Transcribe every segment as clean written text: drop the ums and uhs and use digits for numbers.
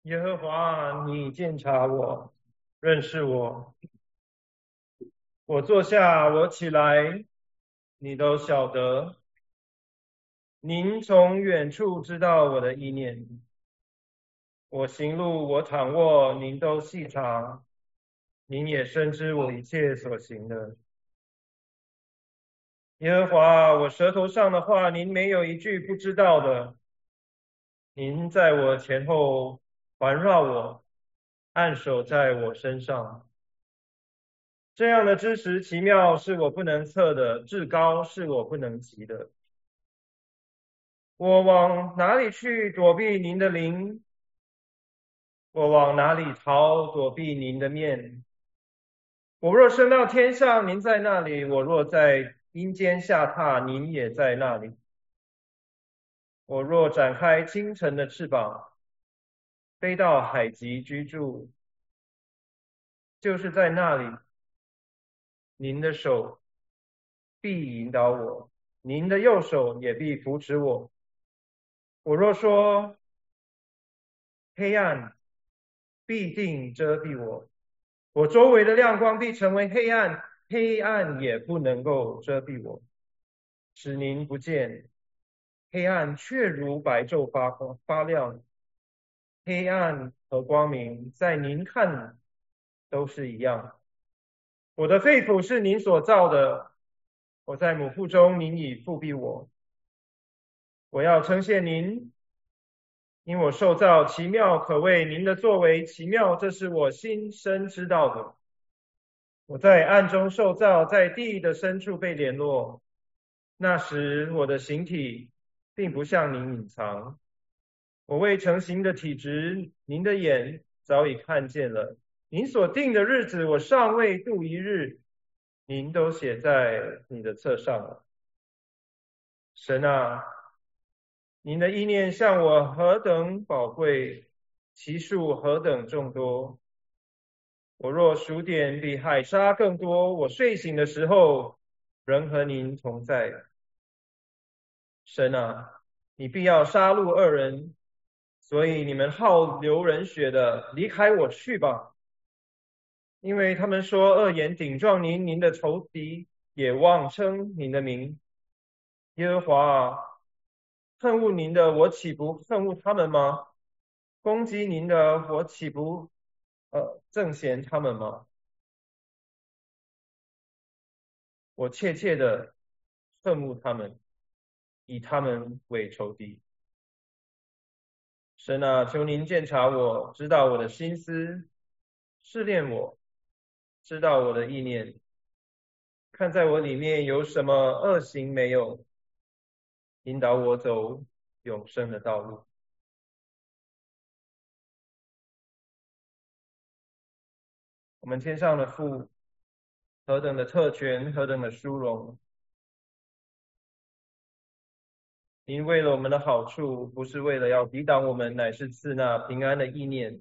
耶和华，你鉴察我，认识我。我坐下，我起来，你都晓得。您从远处知道我的意念，我行路，我躺卧，您都细察。您也深知我一切所行的。耶和华，我舌头上的话，您没有一句不知道的。您在我前后环绕我，按手在我身上。这样的知识奇妙是我不能测的，至高是我不能及的。我往哪里去躲避您的灵？我往哪里逃躲避您的面？我若升到天上，您在那里；我若在阴间下榻，您也在那里。我若展开清晨的翅膀，飞到海极居住，就是在那里，您的手必引导我，您的右手也必扶持我。我若说黑暗必定遮蔽我，我周围的亮光必成为黑暗，黑暗也不能够遮蔽我，使您不见。黑暗却如白昼发亮，黑暗和光明在您看都是一样。我的肺腑是您所造的，我在母腹中，您已复庇我。我要称谢您，因我受造奇妙可畏，您的作为奇妙，这是我心深知道的。我在暗中受造，在地的深处被联络。那时我的形体并不向您隐藏，我未成形的体质，您的眼早已看见了。您所定的日子，我尚未度一日，您都写在你的册上了。神啊，您的意念向我何等宝贵，其数何等众多。我若数点比海沙更多，我睡醒的时候仍和您同在。神啊，你必要杀戮恶人，所以你们好流人血的，离开我去吧。因为他们说恶言顶撞您，您的仇敌也妄称您的名。耶和华啊，恨恶您的，我岂不恨恶他们吗？攻击您的，我岂不憎嫌他们吗？我切切的恨恶他们，以他们为仇敌。神啊，求您鉴察我，知道我的心思，试炼我，知道我的意念，看在我里面有什么恶行没有，引导我走永生的道路。我们天上的父，何等的特权，何等的殊荣！您为了我们的好处，不是为了要抵挡我们，乃是赐那平安的意念。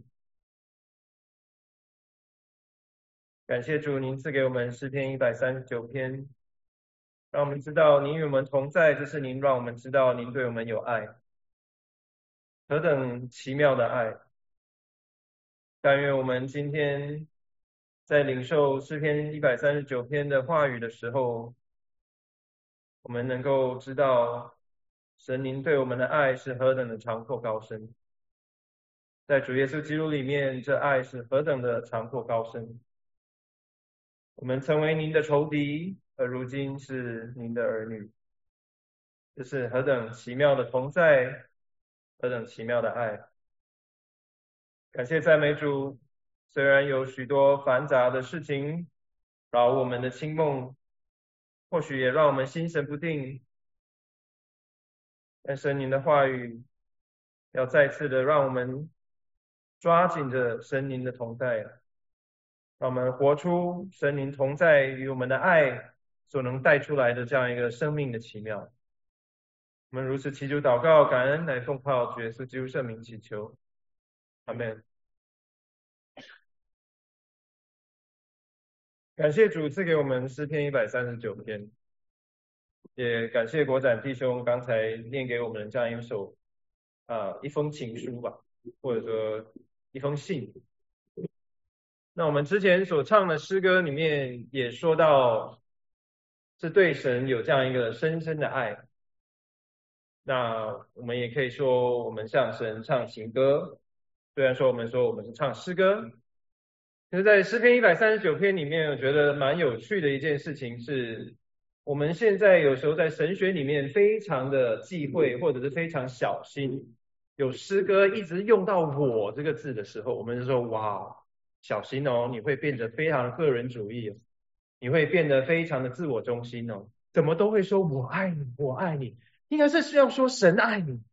感谢主，您赐给我们诗篇139篇，让我们知道您与我们同在，这是您让我们知道您对我们有爱，何等奇妙的爱！但愿我们今天在领受诗篇139篇的话语的时候，我们能够知道神您对我们的爱是何等的长阔高深，在主耶稣基督里面，这爱是何等的长阔高深。我们成为您的仇敌，而如今是您的儿女，这是何等奇妙的同在，何等奇妙的爱。感谢赞美主，虽然有许多繁杂的事情扰我们的清梦，或许也让我们心神不定，但神您的话语要再次的让我们抓紧着神您的同在，让我们活出神您同在与我们的爱所能带出来的这样一个生命的奇妙。我们如此祈求祷告，感恩乃奉靠主耶稣基督圣名祈求，阿门。感谢主赐给我们诗篇139篇，也感谢国展弟兄刚才念给我们这样一封情书吧，或者说一封信。那我们之前所唱的诗歌里面也说到，是对神有这样一个深深的爱。那我们也可以说，我们向神唱情歌。虽然说我们是唱诗歌，可是在诗篇139篇里面，我觉得蛮有趣的一件事情是，我们现在有时候在神学里面非常的忌讳，或者是非常小心，有诗歌一直用到我这个字的时候，我们就说哇，小心哦，你会变得非常个人主义，你会变得非常的自我中心哦，怎么都会说我爱你，我爱你，应该是需要说神爱你。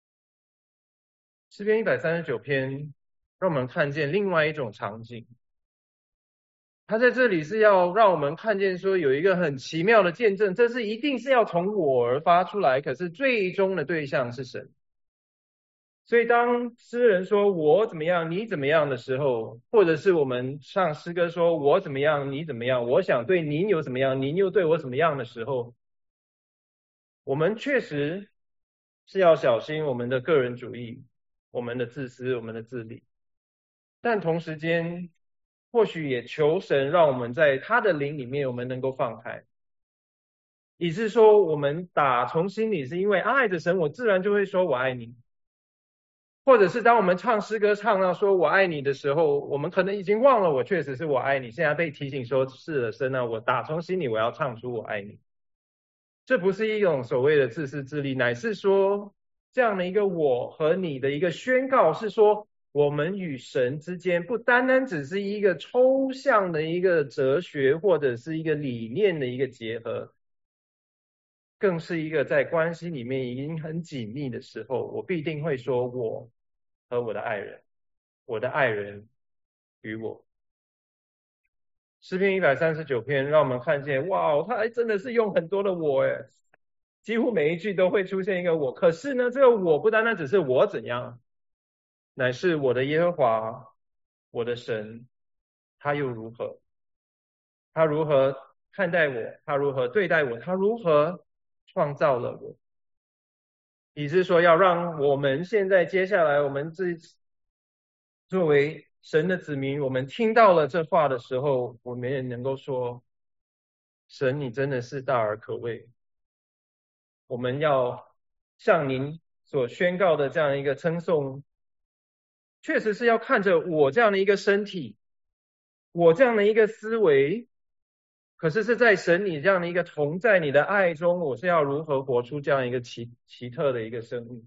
诗篇139篇让我们看见另外一种场景，他在这里是要让我们看见说有一个很奇妙的见证，这是一定是要从我而发出来，可是最终的对象是神。所以当诗人说我怎么样你怎么样的时候，或者是我们唱诗歌说我怎么样你怎么样，我想对您有怎么样您又对我怎么样的时候，我们确实是要小心我们的个人主义，我们的自私，我们的自利，但同时间或许也求神让我们在他的灵里面我们能够放开，以致说我们打从心里是因为爱着神，我自然就会说我爱你。或者是当我们唱诗歌唱到说我爱你的时候，我们可能已经忘了我确实是我爱你，现在被提醒说是了神啊，我打从心里我要唱出我爱你。这不是一种所谓的自私自利，乃是说这样的一个我和你的一个宣告，是说我们与神之间不单单只是一个抽象的一个哲学或者是一个理念的一个结合，更是一个在关系里面已经很紧密的时候，我必定会说我和我的爱人，我的爱人与我。诗篇139篇让我们看见，哇，他还真的是用很多的我诶，几乎每一句都会出现一个我。可是呢，这个我不单单只是我怎样，乃是我的耶和华，我的神，他又如何？他如何看待我？他如何对待我？他如何创造了我？以致说要让我们现在接下来我们作为神的子民，我们听到了这话的时候，我们也能够说，神你真的是大而可畏。我们要向您所宣告的这样一个称颂，确实是要看着我这样的一个身体，我这样的一个思维，可是是在神你这样的一个同在你的爱中，我是要如何活出这样一个奇特的一个生命。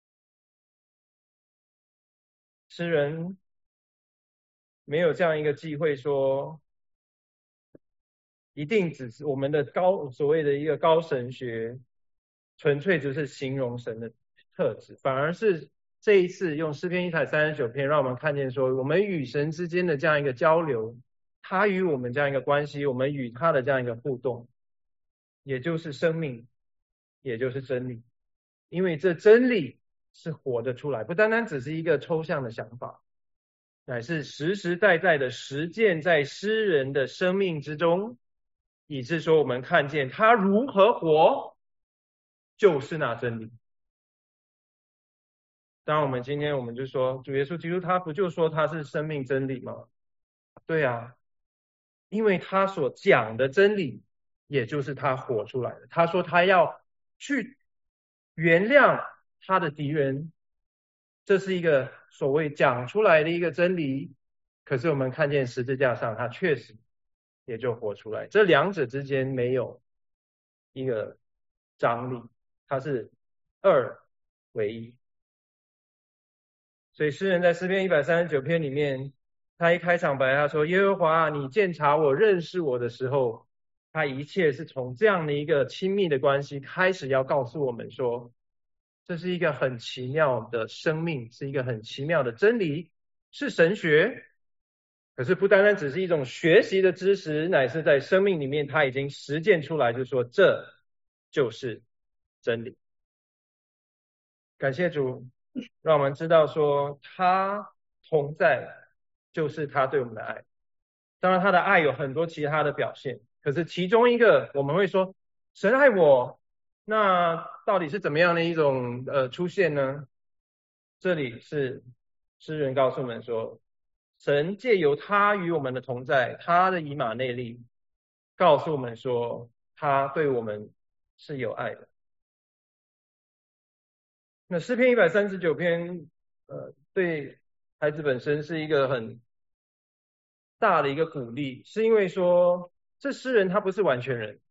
诗人没有这样一个忌讳说，一定只是我们的所谓的一个高神学，纯粹就是形容神的特质，反而是这一次用诗篇139篇，让我们看见说，我们与神之间的这样一个交流，他与我们这样一个关系，我们与他的这样一个互动，也就是生命，也就是真理，因为这真理是活得出来，不单单只是一个抽象的想法，乃是实实在在的实践在诗人的生命之中，以致说我们看见他如何活，就是那真理。当然我们今天我们就说主耶稣基督他不就说他是生命真理吗？对啊，因为他所讲的真理也就是他活出来的。他说他要去原谅他的敌人，这是一个所谓讲出来的一个真理，可是我们看见十字架上他确实也就活出来，这两者之间没有一个张力，它是二为一。所以诗人在诗篇139篇里面，他一开场白他说，耶和华你鉴察我认识我的时候，他一切是从这样的一个亲密的关系开始要告诉我们说，这是一个很奇妙的生命，是一个很奇妙的真理，是神学，可是不单单只是一种学习的知识，乃是在生命里面他已经实践出来，就说这就是真理。感谢主，让我们知道说他同在就是他对我们的爱。当然他的爱有很多其他的表现，可是其中一个我们会说神爱我，那到底是怎么样的一种出现呢？这里是诗人告诉我们说，神借由他与我们的同在，他的以马内利，告诉我们说，他对我们是有爱的。那诗篇139篇，对孩子本身是一个很大的一个鼓励，是因为说，这诗人他不是完全人，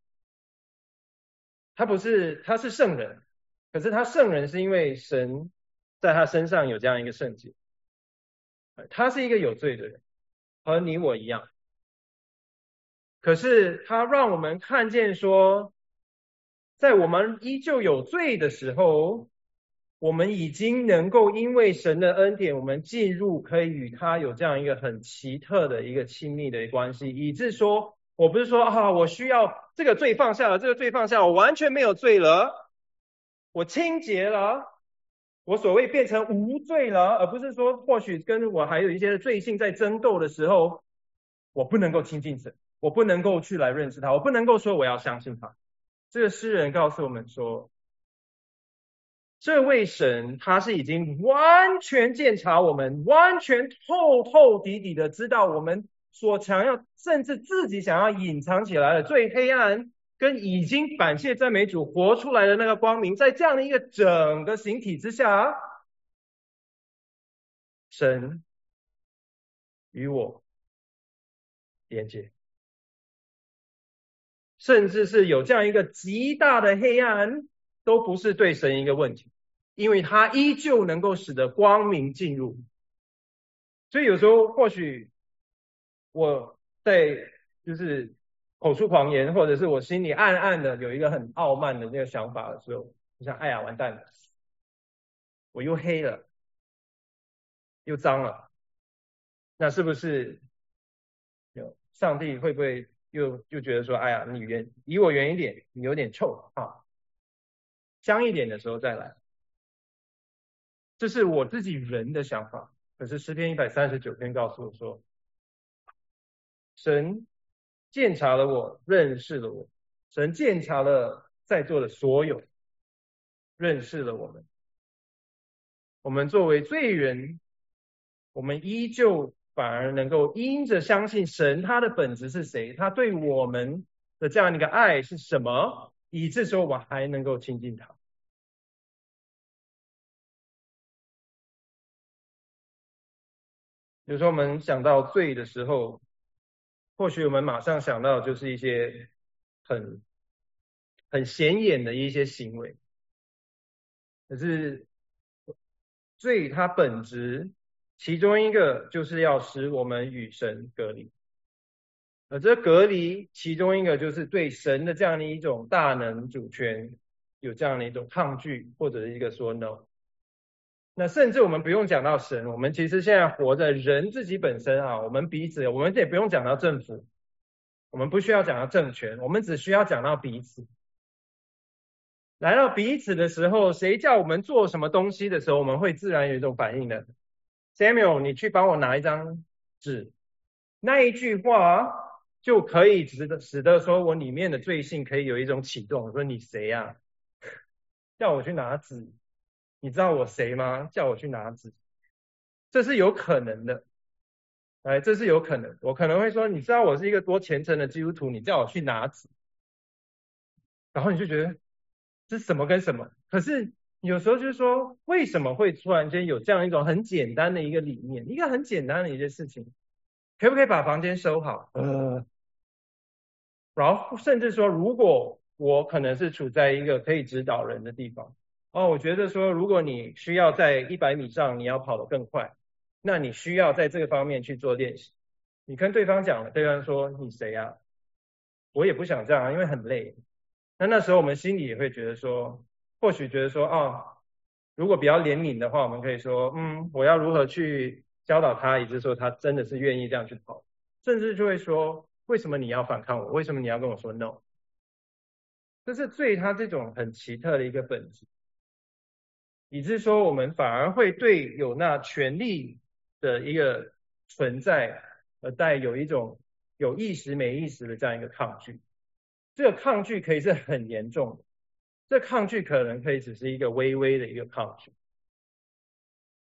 他是圣人，可是他圣人是因为神在他身上有这样一个圣洁，他是一个有罪的人，和你我一样。可是他让我们看见说，在我们依旧有罪的时候，我们已经能够因为神的恩典，我们进入可以与他有这样一个很奇特的一个亲密的关系，以致说，我不是说啊，我需要这个罪放下了，这个罪放下，我完全没有罪了，我清洁了，我所谓变成无罪了，而不是说或许跟我还有一些罪性在争斗的时候，我不能够亲近神，我不能够去来认识他，我不能够说我要相信他。这个诗人告诉我们说，这位神他是已经完全鉴察我们，完全透透底底的知道我们所想要，甚至自己想要隐藏起来的最黑暗，跟已经感谢赞美主活出来的那个光明，在这样的一个整个形体之下，神与我连接，甚至是有这样一个极大的黑暗，都不是对神一个问题，因为他依旧能够使得光明进入。所以有时候或许我在就是口出狂言，或者是我心里暗暗的有一个很傲慢的那个想法的时候，我想，哎呀，完蛋了，我又黑了，又脏了，那是不是上帝会不会又觉得说，哎呀，你离我远一点，你有点臭啊，香一点的时候再来。这是我自己人的想法，可是诗篇139篇告诉我说，神鉴察了我，认识了我，神鉴察了在座的所有，认识了我们。我们作为罪人，我们依旧反而能够因着相信神他的本质是谁，他对我们的这样一个爱是什么，以致说我还能够亲近他。有时候我们想到罪的时候，或许我们马上想到就是一些很显眼的一些行为，可是罪它本质其中一个就是要使我们与神隔离，而这隔离其中一个就是对神的这样的一种大能主权有这样的一种抗拒，或者是一个说 no。那甚至我们不用讲到神，我们其实现在活着人自己本身啊，我们彼此，我们也不用讲到政府，我们不需要讲到政权，我们只需要讲到彼此。来到彼此的时候，谁叫我们做什么东西的时候，我们会自然有一种反应的。Samuel，你去帮我拿一张纸，那一句话就可以使得说我里面的罪性可以有一种启动。我说你谁呀、叫我去拿纸，你知道我谁吗？叫我去拿纸，这是有可能的。哎，这是有可能，我可能会说，你知道我是一个多虔诚的基督徒，你叫我去拿纸，然后你就觉得这是什么跟什么？可是有时候就是说，为什么会突然间有这样一种很简单的一个理念，一个很简单的一件事情，可不可以把房间收好？然后甚至说，如果我可能是处在一个可以指导人的地方，哦，我觉得说，如果你需要在100米上你要跑得更快，那你需要在这个方面去做练习。你跟对方讲了，对方说你谁啊？我也不想这样啊，因为很累。那时候我们心里也会觉得说，或许觉得说，哦，如果比较怜悯的话，我们可以说，我要如何去教导他，以致说他真的是愿意这样去跑，甚至就会说，为什么你要反抗我？为什么你要跟我说 no？这是罪他这种很奇特的一个本质，以致说我们反而会对有那权利的一个存在，带有一种有意识没意识的这样一个抗拒。这个抗拒可以是很严重的，这抗拒可能可以只是一个微微的一个抗拒。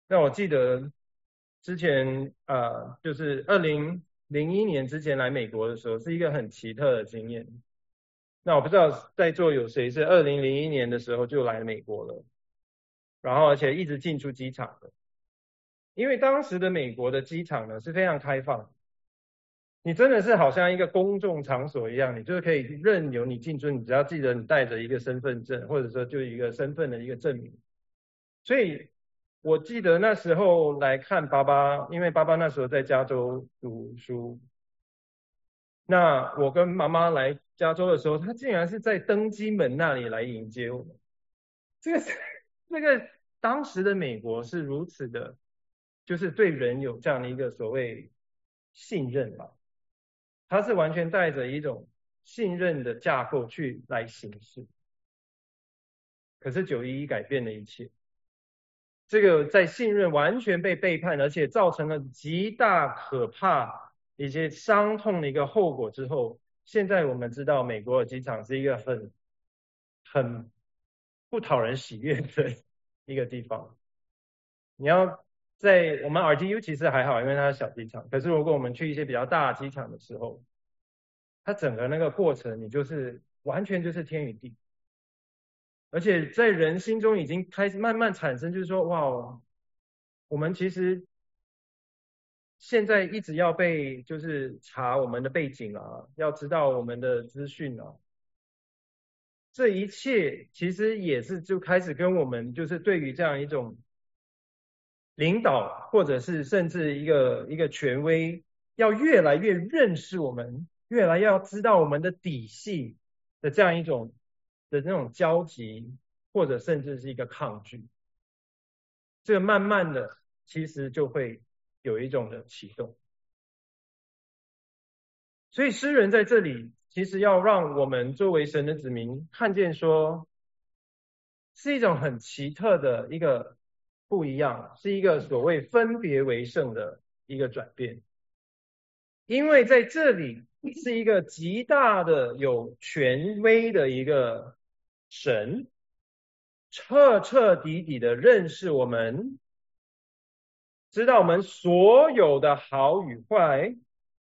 那我记得之前就是2001年之前来美国的时候，是一个很奇特的经验。那我不知道在座有谁是2001年的时候就来美国了，然后而且一直进出机场的。因为当时的美国的机场呢是非常开放，你真的是好像一个公众场所一样，你就是可以任由你进出，你只要记得你带着一个身份证，或者说就一个身份的一个证明。所以我记得那时候来看爸爸，因为爸爸那时候在加州读书，那我跟妈妈来加州的时候，他竟然是在登机门那里来迎接我们。这个是那个当时的美国是如此的，就是对人有这样的一个所谓信任吧，它是完全带着一种信任的架构去来行事。可是911改变了一切，这个在信任完全被背叛，而且造成了极大可怕一些伤痛的一个后果之后，现在我们知道美国的机场是一个很不讨人喜悦的一个地方。你要在我们 RTU 其实还好，因为它是小机场。可是如果我们去一些比较大的机场的时候，它整个那个过程，你就是完全就是天与地。而且在人心中已经开始慢慢产生，就是说，哇，我们其实现在一直要被就是查我们的背景啊，要知道我们的资讯啊，这一切其实也是就开始跟我们就是对于这样一种领导，或者是甚至一个权威，要越来越认识我们，越来越要知道我们的底细的这样一种的那种交集，或者甚至是一个抗拒。这个慢慢的其实就会有一种的启动。所以诗人在这里其实要让我们作为神的子民看见说，是一种很奇特的一个不一样，是一个所谓分别为圣的一个转变。因为在这里是一个极大的有权威的一个神，彻彻底底的认识我们，知道我们所有的好与坏。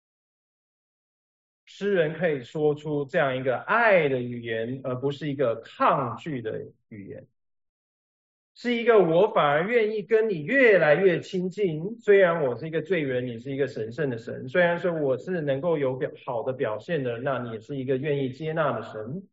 诗人可以说出这样一个爱的语言，而不是一个抗拒的语言，是一个我反而愿意跟你越来越亲近。虽然我是一个罪人，你是一个神圣的神；虽然说我是能够有好的表现的，那你也是一个愿意接纳的神。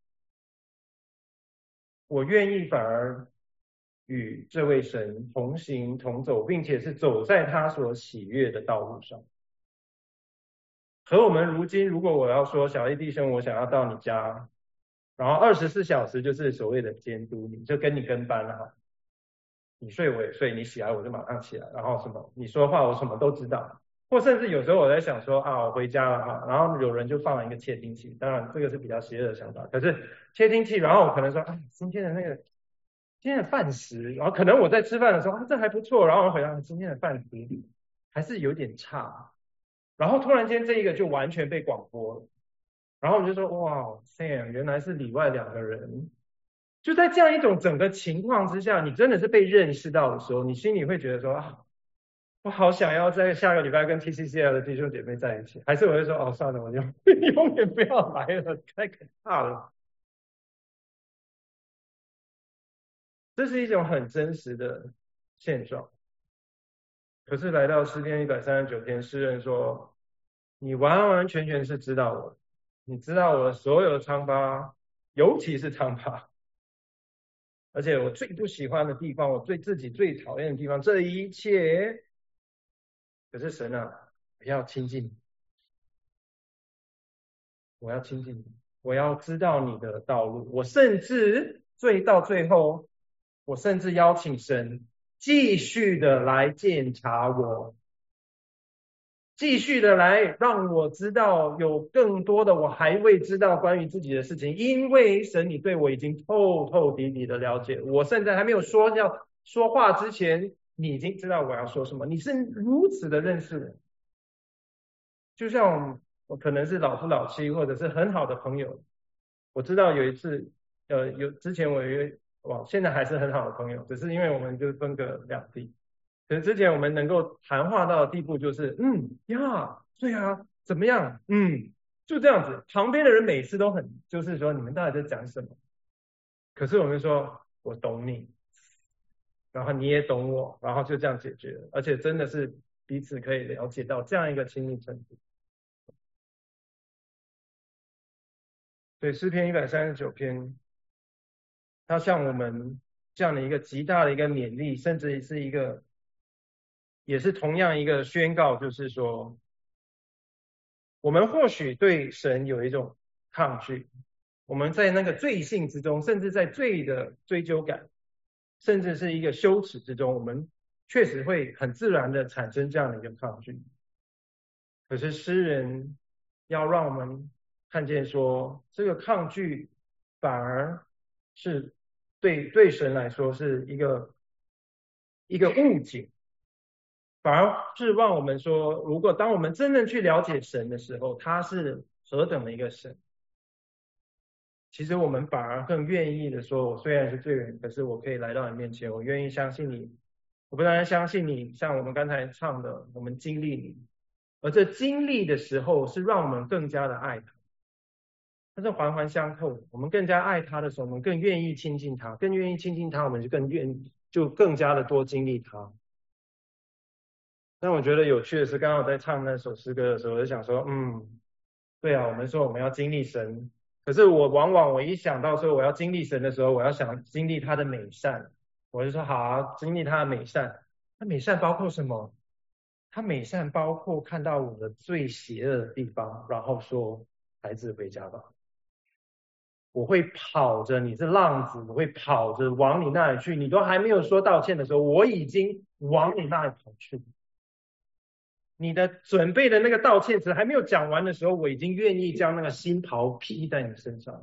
我愿意反而与这位神同行同走，并且是走在他所喜悦的道路上。和我们如今，如果我要说小 A 弟兄，我想要到你家，然后24小时就是所谓的监督你，就跟你跟班了哈。你睡我也睡，你起来我就马上起来，然后什么你说话我什么都知道，或甚至有时候我在想说啊，我回家了哈，然后有人就放了一个窃听器，当然这个是比较邪恶的想法，可是窃听器，然后我可能说啊，今天的饭食，然后可能我在吃饭的时候啊这还不错，然后我回答今天的饭食还是有点差，然后突然间这一个就完全被广播了，然后我们就说哇 Sam 原来是里外两个人。就在这样一种整个情况之下，你真的是被认识到的时候，你心里会觉得说啊，我好想要在下个礼拜跟 TCCL 的弟兄姐妹在一起，还是我会说哦算了，我就永远不要来了，太可怕了。这是一种很真实的现状。可是来到诗篇139篇，诗人说，你完完全全是知道我，你知道我所有的疮疤，尤其是疮疤。而且我最不喜欢的地方，我对自己最讨厌的地方，这一切，可是神啊，我要亲近你，我要亲近你，我要知道你的道路。我甚至到最后，我甚至邀请神继续的来检查我，继续的来让我知道有更多的我还未知道关于自己的事情，因为神你对我已经透透底底的了解，我甚至还没有要说话之前，你已经知道我要说什么，你是如此的认识我，就像我可能是老夫老妻或者是很好的朋友，我知道有一次，之前我有一个，哇，现在还是很好的朋友，只是因为我们就分隔两地。 可能之前我们能够谈话到的地步就是呀，对啊，怎么样？就这样子。旁边的人每次都很就是说你们到底在讲什么？可是我们说我懂你，然后你也懂我，然后就这样解决了，而且真的是彼此可以了解到这样一个亲密程度。所以诗篇139篇，它像我们这样的一个极大的一个勉励，甚至是一个，也是同样一个宣告，就是说，我们或许对神有一种抗拒，我们在那个罪性之中，甚至在罪的追究感，甚至是一个羞耻之中，我们确实会很自然的产生这样的一个抗拒。可是诗人要让我们看见说，这个抗拒反而是对神来说是一个误解，反而是让我们说，如果当我们真正去了解神的时候，他是何等的一个神，其实我们反而更愿意的说，我虽然是罪人，可是我可以来到你面前，我愿意相信你。我不但相信你，像我们刚才唱的，我们经历你，而这经历的时候，是让我们更加的爱他。它是环环相扣的。我们更加爱他的时候，我们更愿意亲近他，更愿意亲近他，我们就更加的多经历他。但我觉得有趣的是，刚刚我在唱那首诗歌的时候，我就想说，对啊，我们说我们要经历神，可是往往我一想到说我要经历神的时候，我要想经历他的美善，我就说好啊，经历他的美善。那美善包括什么？他美善包括看到我的最邪恶的地方，然后说孩子回家吧。我会跑着，你是浪子，我会跑着往你那里去。你都还没有说道歉的时候，我已经往你那里跑去。你的准备的那个道歉词还没有讲完的时候，我已经愿意将那个新袍披在你身上。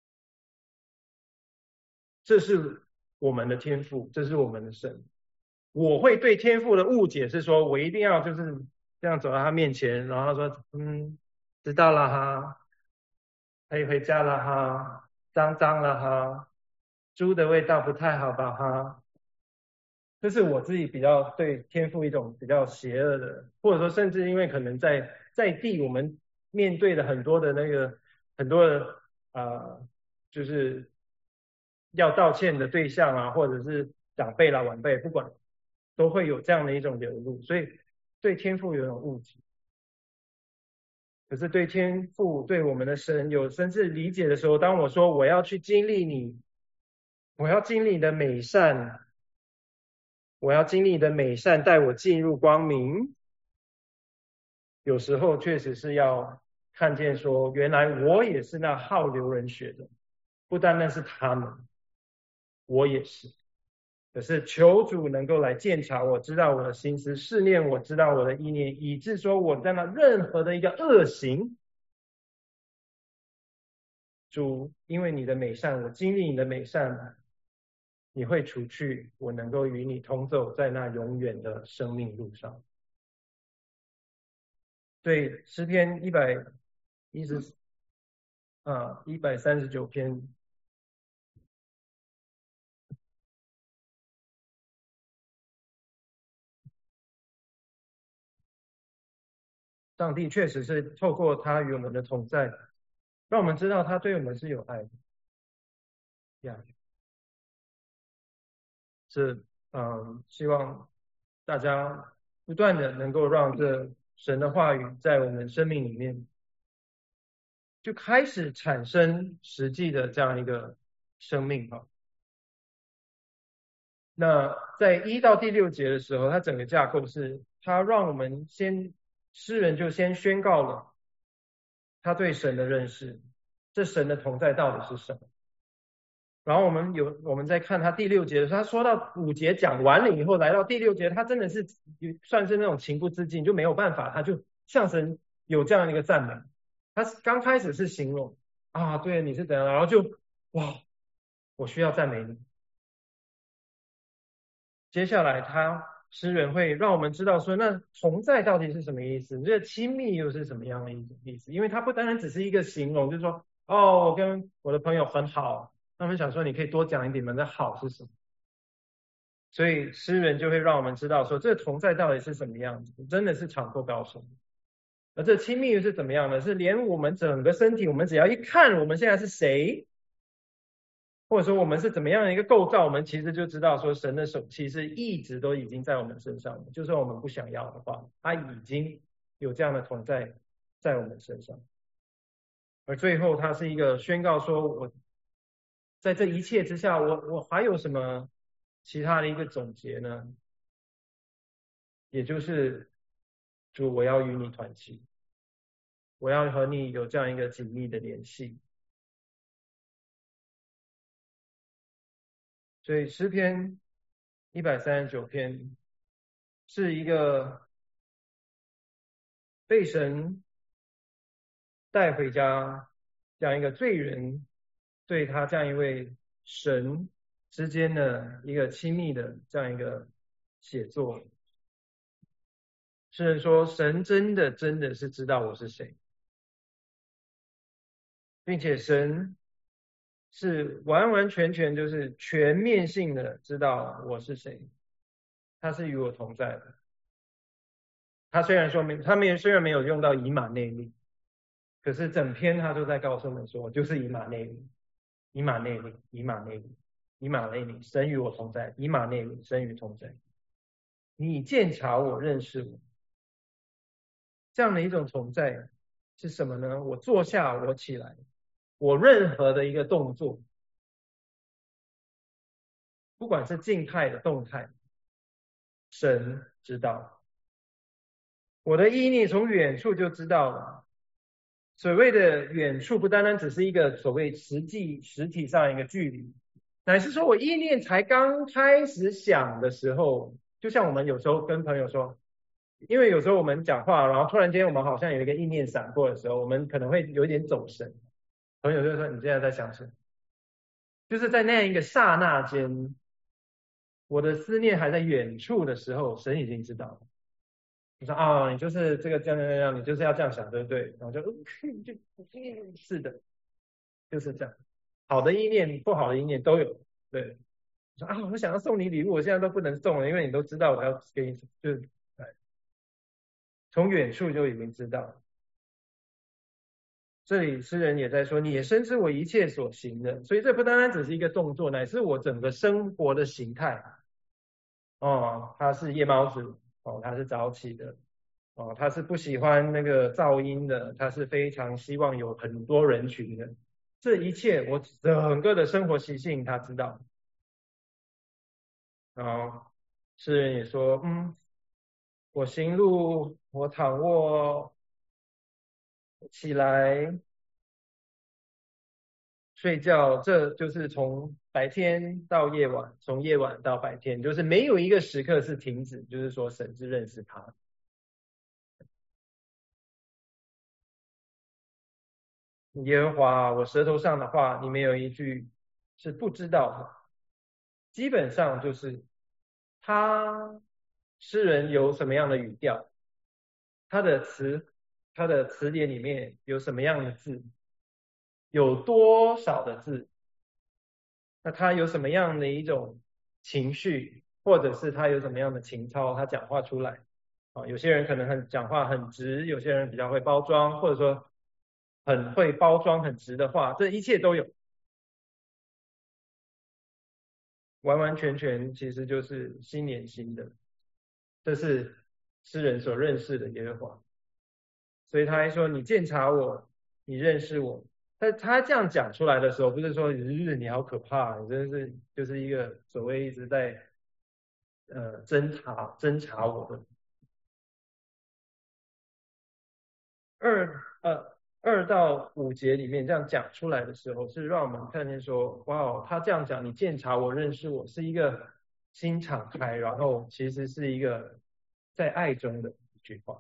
这是我们的天赋，这是我们的神。我会对天赋的误解是说，我一定要就是这样走到他面前，然后他说，知道了哈，可以回家了哈，脏了哈，猪的味道不太好吧哈。这是我自己比较对天赋一种比较邪恶的，或者说甚至因为可能在地我们面对的很多的那个很多的就是要道歉的对象啊，或者是长辈啦晚辈，不管都会有这样的一种流露，所以对天赋有一种误解。可是对天赋对我们的神有深切理解的时候，当我说我要去经历你，我要经历你的美善。我要经历你的美善，带我进入光明。有时候确实是要看见说，原来我也是那好流人血的，不单单是他们，我也是。可是求主能够来鉴察我，知道我的心思，试炼我知道我的意念，以致说我在那任何的一个恶行，主因为你的美善，我经历你的美善，你会除去，我能够与你同走在那永远的生命路上。对，诗篇139篇，上帝确实是透过他与我们的同在，让我们知道他对我们是有爱的。呀，是希望大家不断的能够让这神的话语在我们生命里面就开始产生实际的这样一个生命哈。那在1到第6节的时候，它整个架构是，它让我们诗人就先宣告了他对神的认识，这神的同在到底是什么？然后我们在看他第6节的时候，他说到5节讲完了以后，来到第6节，他真的是算是那种情不自禁，就没有办法，他就向神有这样一个赞美。他刚开始是形容啊，对，你是怎样，然后就哇，我需要赞美你。接下来诗人会让我们知道说，那同在到底是什么意思？这亲密又是什么样的一种意思？因为它不单单只是一个形容，就是说，哦，我跟我的朋友很好，他们想说你可以多讲一点嘛，那好是什么？ 所以诗人就会让我们知道说，这同在到底是什么样子，真的是长阔高深。而这亲密又是怎么样呢？是连我们整个身体，我们只要一看我们现在是谁，或者说我们是怎么样的一个构造，我们其实就知道说，神的手其实一直都已经在我们身上了。就算我们不想要的话，他已经有这样的同在在我们身上。而最后，他是一个宣告说，我在这一切之下，我还有什么其他的一个总结呢？也就是主，我要与你团契，我要和你有这样一个紧密的联系。所以诗篇139篇是一个被神带回家这样一个罪人对他这样一位神之间的一个亲密的这样一个写作。诗人说，神真的是知道我是谁，并且神是完完全全就是全面性的知道我是谁，他是与我同在的。他虽然说虽然没有用到以马内利，可是整篇他都在告诉我们说，就是以马内利，以马内利，以马内利，以马内利，神与我同在，以马内利，神与同在。你鉴察我，认识我，这样的一种同在是什么呢？我坐下，我起来，我任何的一个动作，不管是静态的、动态，神知道。我的意念从远处就知道了。所谓的远处，不单单只是一个所谓实体上一个距离，乃是说我意念才刚开始想的时候，就像我们有时候跟朋友说，因为有时候我们讲话，然后突然间我们好像有一个意念闪过的时候，我们可能会有一点走神。朋友就说：“你现在在想什么？”就是在那样一个刹那间，我的思念还在远处的时候，神已经知道了。你说啊，你就是这个这样这样，你就是要这样想，对不对？然后就是的，就是这样。好的意念、不好的意念都有。对，说啊，我想要送你礼物，我现在都不能送了，因为你都知道我要给你，就是从远处就已经知道了。这里诗人也在说，你也深知我一切所行的，所以这不单单只是一个动作，乃是我整个生活的形态。哦，他是夜猫子，哦，他是早起的，哦，他是不喜欢那个噪音的，他是非常希望有很多人群的。这一切我整个的生活习性他知道。然后诗人也说，我行路，我躺卧，起来睡觉，这就是从白天到夜晚，从夜晚到白天，就是没有一个时刻是停止，就是说神是认识他。耶和华，我舌头上的话，你没有一句是不知道的。基本上就是他诗人有什么样的语调，他的词典里面有什么样的字，有多少的字，那他有什么样的一种情绪，或者是他有什么样的情操，他讲话出来。有些人可能讲话很直，有些人比较会包装，或者说很会包装很直的话，这一切都有。完完全全其实就是心连心的，这是诗人所认识的耶和华。所以他还说：“你鉴察我，你认识我。”但他这样讲出来的时候，不是说你好可怕，你真的是就是一个所谓一直在侦查我的。2到5节里面这样讲出来的时候，是让我们看见说，哇哦，他这样讲，你鉴察我，认识我，是一个心敞开，然后其实是一个在爱中的一句话，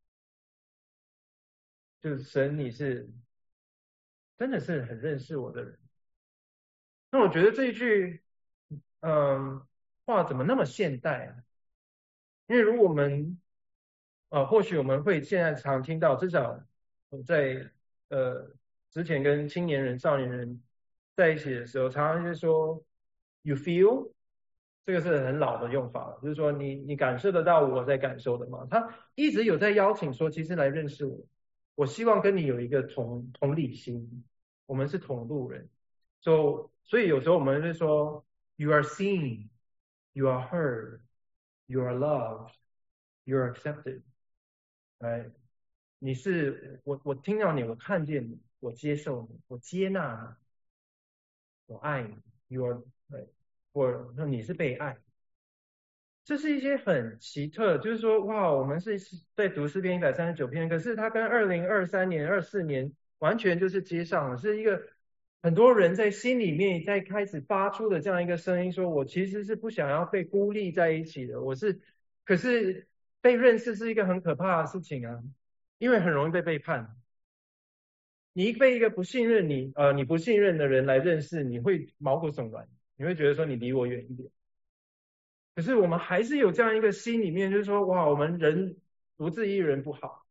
就是神，你是真的是很认识我的人。那我觉得这一句，话怎么那么现代啊？因为如果我们或许我们会现在常听到，至少在之前跟青年人、少年人在一起的时候，常常就说 "You feel"， 这个是很老的用法了，就是说你感受得到我在感受的吗？他一直有在邀请说，其实来认识我，我希望跟你有一个同理心，我们是同路人。所以有时候我们会说，You are seen, you are heard, you are loved, you are accepted。哎，我听到你，我看见你，我接受你，我接纳你，我爱你。You are 对，那你是被爱。这是一些很奇特，就是说，哇，我们是在读诗篇139篇，可是它跟2023年、24年完全就是接上了，是一个很多人在心里面在开始发出的这样一个声音，说我其实是不想要被孤立在一起的，可是被认识是一个很可怕的事情啊，因为很容易被背叛。你一被一个你不信任的人来认识，你会毛骨悚然，你会觉得说你离我远一点。可是我们还是有这样一个心里面，就是说，哇，我们人独自一人不好。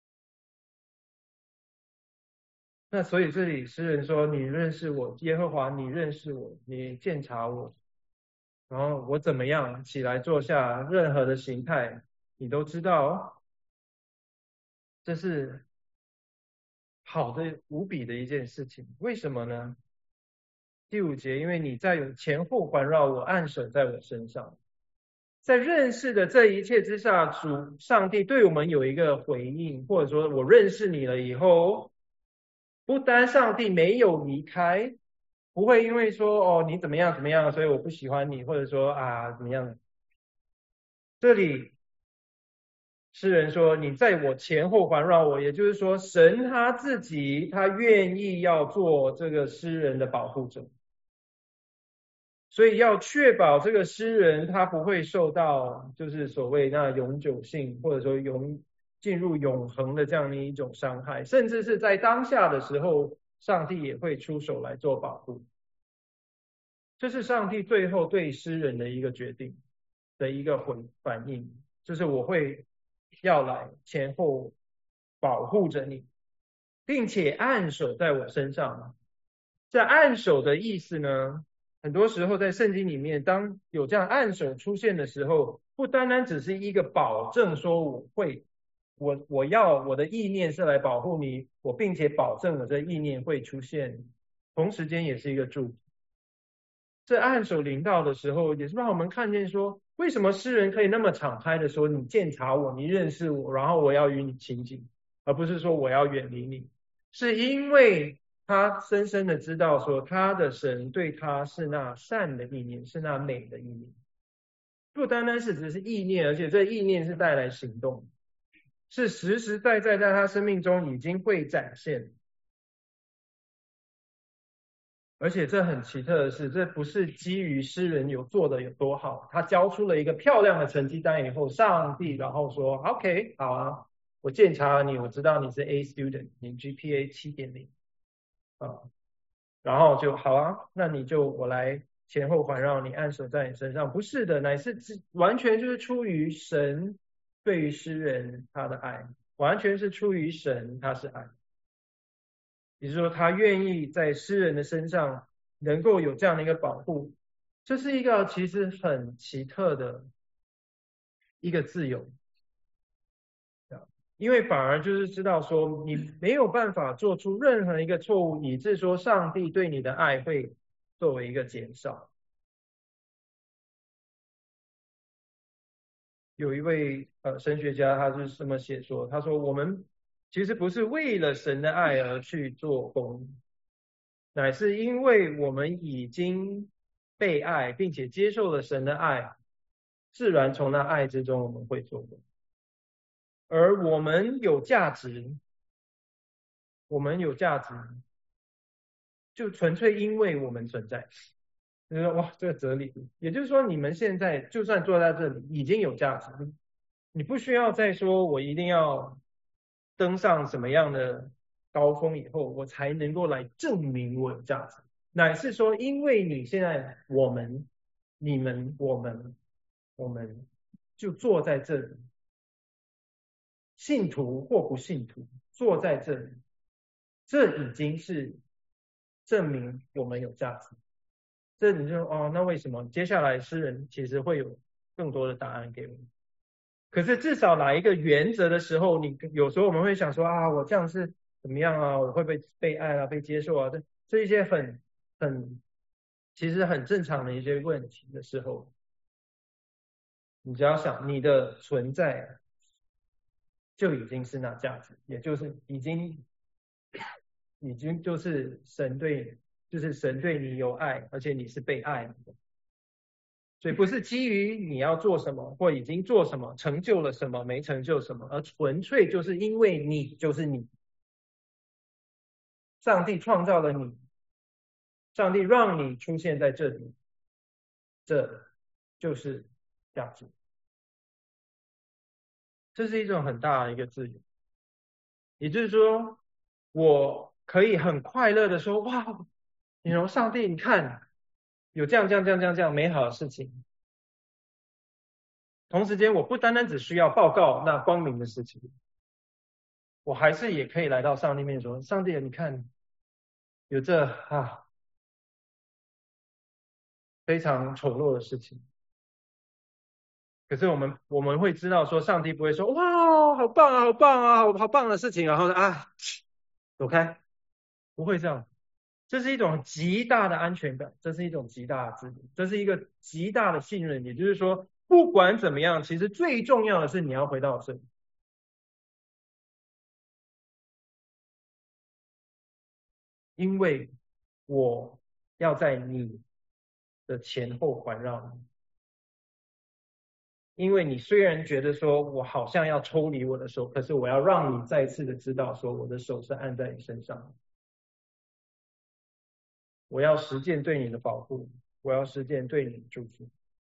那所以这里诗人说：“你认识我，耶和华，你认识我，你鉴察我，然后我怎么样起来坐下，任何的形态你都知道哦。”这是好的无比的一件事情。为什么呢？第5节，因为你在有前后环绕我，按手在我身上。在认识的这一切之下，上帝对我们有一个回应，或者说我认识你了以后，不单上帝没有离开，不会因为说哦你怎么样怎么样，所以我不喜欢你，或者说啊怎么样。这里诗人说你在我前后环绕我，也就是说神他自己他愿意要做这个诗人的保护者。所以要确保这个诗人他不会受到就是所谓那永久性或者说进入永恒的这样的一种伤害，甚至是在当下的时候，上帝也会出手来做保护。这是上帝最后对诗人的一个决定的一个反应，就是我会要来前后保护着你，并且按手在我身上。这按手的意思呢？很多时候在圣经里面，当有这样按手出现的时候，不单单只是一个保证，说我的意念是来保护你，我并且保证我这意念会出现，同时间也是一个祝福。这按手临到的时候，也是让我们看见说，为什么诗人可以那么敞开的说，你鉴察我，你认识我，然后我要与你亲近，而不是说我要远离你，是因为他深深的知道说，他的神对他是那善的意念，是那美的意念，不单单是只是意念，而且这意念是带来行动，是实实在在在他生命中已经会展现。而且这很奇特的是，这不是基于诗人做的有多好，他交出了一个漂亮的成绩单以后，上帝然后说 OK 好啊，我鉴察了你，我知道你是 A student， 你 GPA 7.0啊，然后就好啊，那我来前后环绕你，按手在你身上，不是的，乃是完全就是出于神对于诗人他的爱，完全是出于神他是爱。也就是说，他愿意在诗人的身上能够有这样的一个保护，这是一个其实很奇特的一个自由，因为反而就是知道说，你没有办法做出任何一个错误，以致说上帝对你的爱会作为一个减少。有一位神学家，他是这么写说，他说我们其实不是为了神的爱而去做工，乃是因为我们已经被爱，并且接受了神的爱，自然从那爱之中我们会做工。而我们有价值，我们有价值，就纯粹因为我们存在。就是说，哇，这个哲理，也就是说，你们现在就算坐在这里，已经有价值，你不需要再说我一定要登上什么样的高峰以后，我才能够来证明我有价值，乃是说，因为你现在我们、你们、我们就坐在这里，信徒或不信徒坐在这里，这已经是证明我们有价值。 这你就那为什么？接下来诗人其实会有更多的答案给我们。可是至少哪一个原则的时候，你有时候我们会想说我这样是怎么样啊？我会被爱啊，被接受啊？这一些很其实很正常的一些问题的时候，你只要想你的存在就已经是那价值，也就是已经就是神对你有爱，而且你是被爱的。所以不是基于你要做什么或已经做什么，成就了什么，没成就什么，而纯粹就是因为你就是你，上帝创造了你，上帝让你出现在这里，这就是价值。这是一种很大的一个自由，也就是说，我可以很快乐的说，哇，上帝，你看有这样美好的事情。同时间，我不单单只需要报告那光明的事情，我还是也可以来到上帝面前说，上帝，你看有这非常丑陋的事情。可是我们会知道说，上帝不会说哇，好棒啊，好棒啊，好棒的事情，然后走开，不会这样。这是一种极大的安全感，这是一种极大的自由，这是一个极大的信任。也就是说，不管怎么样，其实最重要的是你要回到这里，因为我要在你的前后环绕你。因为你虽然觉得说我好像要抽离我的手，可是我要让你再次的知道说我的手是按在你身上，我要实践对你的保护，我要实践对你的祝福。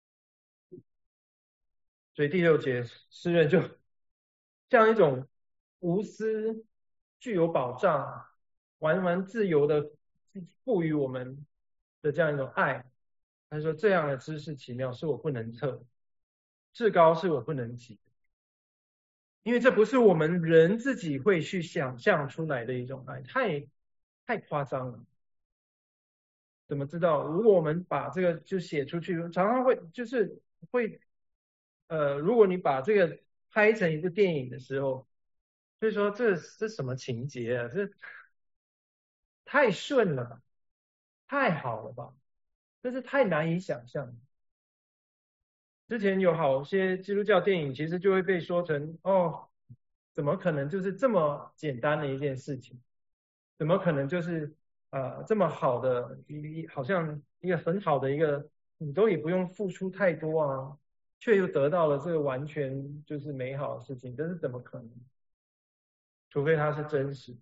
所以第六节诗人就像一种无私、具有保障、完自由的赋予我们的这样一种爱。他说这样的知识奇妙是我不能测，至高是我不能及。因为这不是我们人自己会去想象出来的一种爱，太夸张了。怎么知道？如果我们把这个就写出去，常常会如果你把这个拍成一部电影的时候，就说这什么情节啊？这太顺了吧，太好了吧，这是太难以想象。之前有好些基督教电影，其实就会被说成怎么可能就是这么简单的一件事情？怎么可能就是这么好的好像一个很好的一个，你都也不用付出太多啊，却又得到了这个完全就是美好的事情，这是怎么可能？除非它是真实。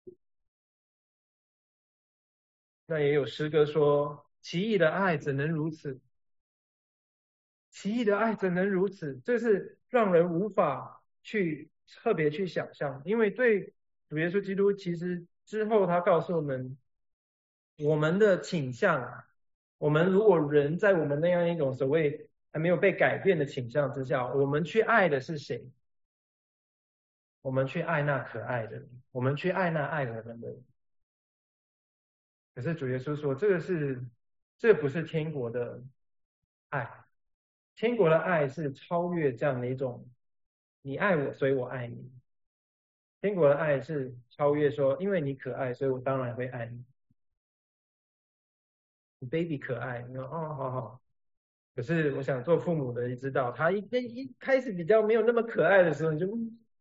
那也有诗歌说，奇异的爱怎能如此？奇异的爱怎能如此？这是让人无法去特别去想象，因为对主耶稣基督，其实之后他告诉我们，我们的倾向，我们如果人在我们那样一种所谓还没有被改变的倾向之下，我们去爱的是谁？我们去爱那可爱的人，我们去爱那爱我们的人。可是主耶稣说，这不是天国的爱。天国的爱是超越这样的一种，你爱我，所以我爱你。天国的爱是超越说，因为你可爱，所以我当然会爱你。你 baby 可爱，你说好好。可是我想做父母的也知道，他一开始比较没有那么可爱的时候，你就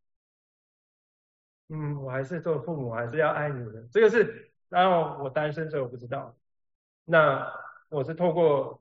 我还是做父母还是要爱你的。这个是，然后我单身，所以我不知道。那我是透过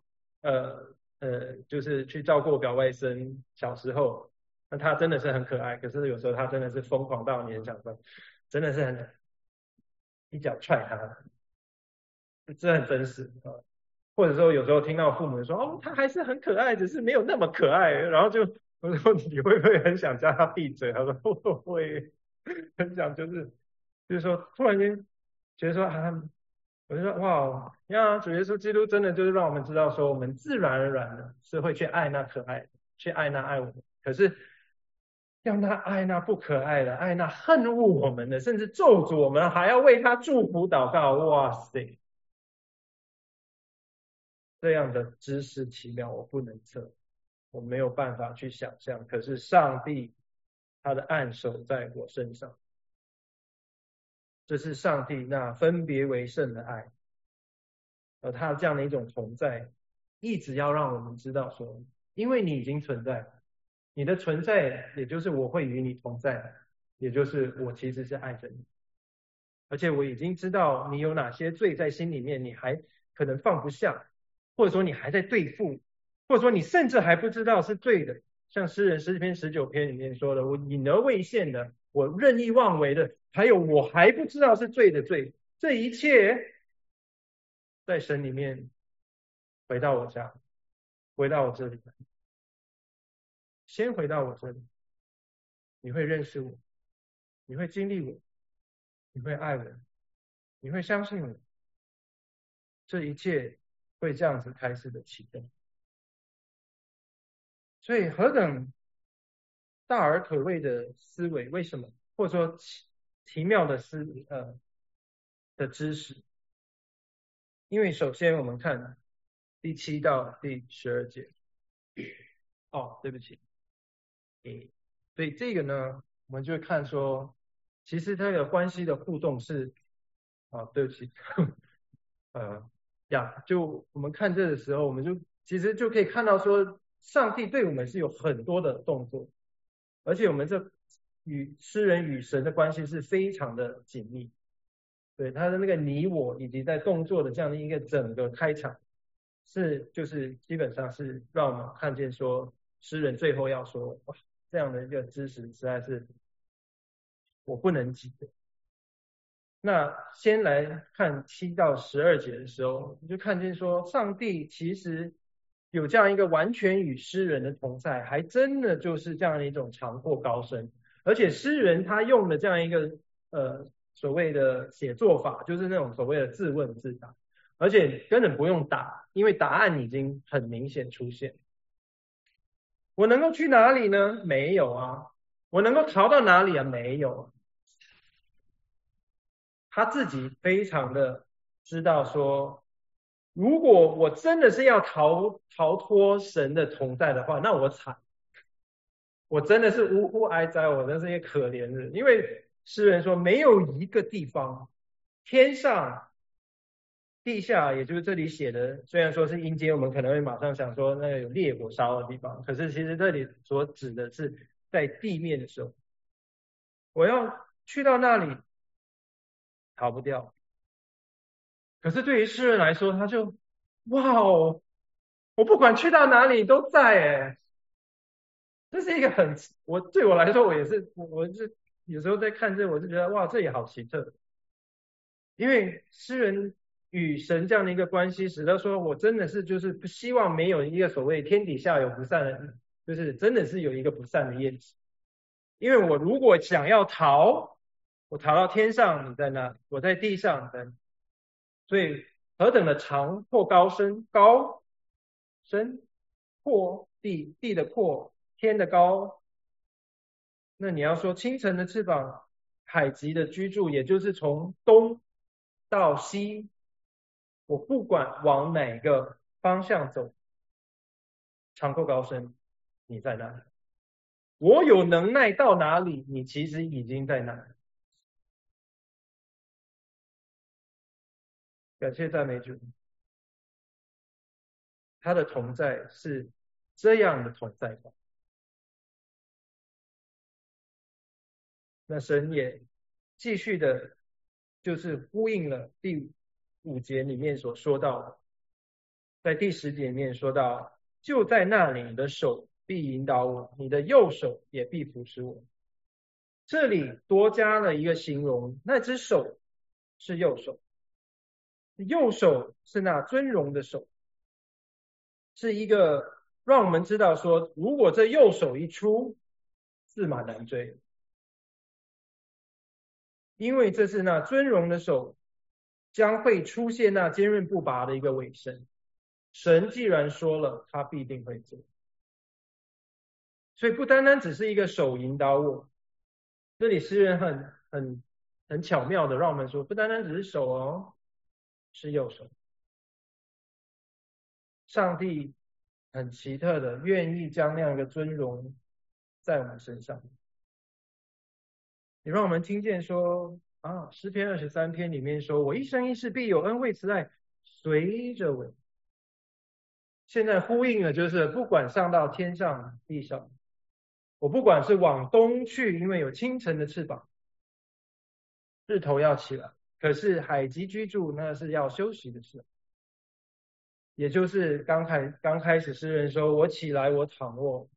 就是去照顾表外甥小时候，那他真的是很可爱，可是有时候他真的是疯狂到你很想说，真的是很一脚踹他，这很真实啊。或者说有时候听到父母说他还是很可爱，只是没有那么可爱，然后我说你会不会很想叫他闭嘴？他说会，很想就是说突然间觉得说我就说哇，主耶稣基督真的就是让我们知道说，我们自然而然的是会去爱那可爱的，去爱那爱我们。可是要那爱那不可爱的，爱那恨恶我们的，甚至咒诅我们，还要为他祝福祷告。哇塞！ 这样的知识奇妙，我不能测，我没有办法去想象。可是上帝他的按手在我身上，这是上帝那分别为圣的爱，而他这样的一种同在，一直要让我们知道说，因为你已经存在，你的存在也就是我会与你同在，也就是我其实是爱着你，而且我已经知道你有哪些罪在心里面，你还可能放不下，或者说你还在对付，或者说你甚至还不知道是对的。像诗人诗篇19篇里面说的，我隐而未现的，我任意妄为的，还有我还不知道是罪的罪，这一切在神里面回到我家，回到我这里，先回到我这里，你会认识我，你会经历我，你会爱我，你会相信我，这一切会这样子开始的启动。所以何等大而可畏的思维，为什么？或者说奇妙的的知识？因为首先我们看第7到第12节。哦，对不起，所以这个呢，我们就会看说，其实它的关系的互动是，对不起，就我们看这的时候，我们就其实就可以看到说，上帝对我们是有很多的动作，而且我们这诗人与神的关系是非常的紧密，对他的那个你我以及在动作的这样的一个整个开场，就是基本上是让我们看见说，诗人最后要说，哇，这样的一个知识实在是我不能及的。那先来看7到12节的时候，你就看见说，上帝其实有这样一个完全与诗人的同在，还真的就是这样的一种长阔高深。而且诗人他用的这样一个所谓的写作法，就是那种所谓的自问自答，而且根本不用答，因为答案已经很明显出现。我能够去哪里呢？没有啊。我能够逃到哪里啊？没有。他自己非常的知道说，如果我真的是要逃脱神的同在的话，那我惨，我真的是呜呼哀哉，我真是一个可怜的人。因为诗人说，没有一个地方，天上、地下，也就是这里写的，虽然说是阴间，我们可能会马上想说那个有烈火烧的地方，可是其实这里所指的是在地面的时候，我要去到那里，逃不掉。可是对于诗人来说，他就哇哦，我不管去到哪里都在哎，这是一个对我来说，我也是我是有时候在看这，我就觉得哇，这也好奇特，因为诗人与神这样的一个关系，使得说我真的是就是不希望没有一个所谓天底下有不散的，就是真的是有一个不散的宴席，因为我如果想要逃，我逃到天上，你在那里，我在地上，所以何等的长阔高深，高深阔地的阔，天的高。那你要说清晨的翅膀，海极的居住，也就是从东到西，我不管往哪个方向走，长阔高深，你在哪里？我有能耐到哪里，你其实已经在哪里。感谢赞美主，他的同在是这样的同在感。那神也继续的，就是呼应了第5节里面所说到的，在第10节里面说到，就在那里，你的手必引导我，你的右手也必扶持我。这里多加了一个形容，那只手是右手，右手是那尊荣的手，是一个让我们知道说，如果这右手一出，驷马难追。因为这是那尊荣的手将会出现那坚韧不拔的一个尾声。神既然说了，他必定会做。所以不单单只是一个手引导我，这里诗人很巧妙的让我们说，不单单只是手哦，是右手。 上帝很奇特的愿意将那样一个尊荣在我们身上，也让我们听见说诗篇23篇里面说，我一生一世必有恩惠慈爱随着我。现在呼应了，就是不管上到天上地上，我不管是往东去，因为有清晨的翅膀，日头要起来，可是海极居住那是要休息的事。也就是刚开始诗人说，我起来，我躺卧，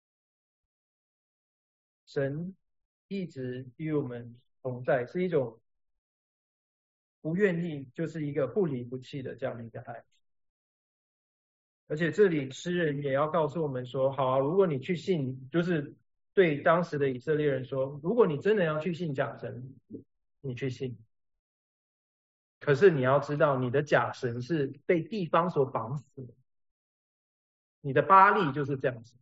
神一直与我们同在，是一种不愿意，就是一个不离不弃的这样的一个爱。而且这里诗人也要告诉我们说，好啊，如果你去信，就是对当时的以色列人说，如果你真的要去信假神，你去信。可是你要知道，你的假神是被地方所绑死的，你的巴力就是这样子。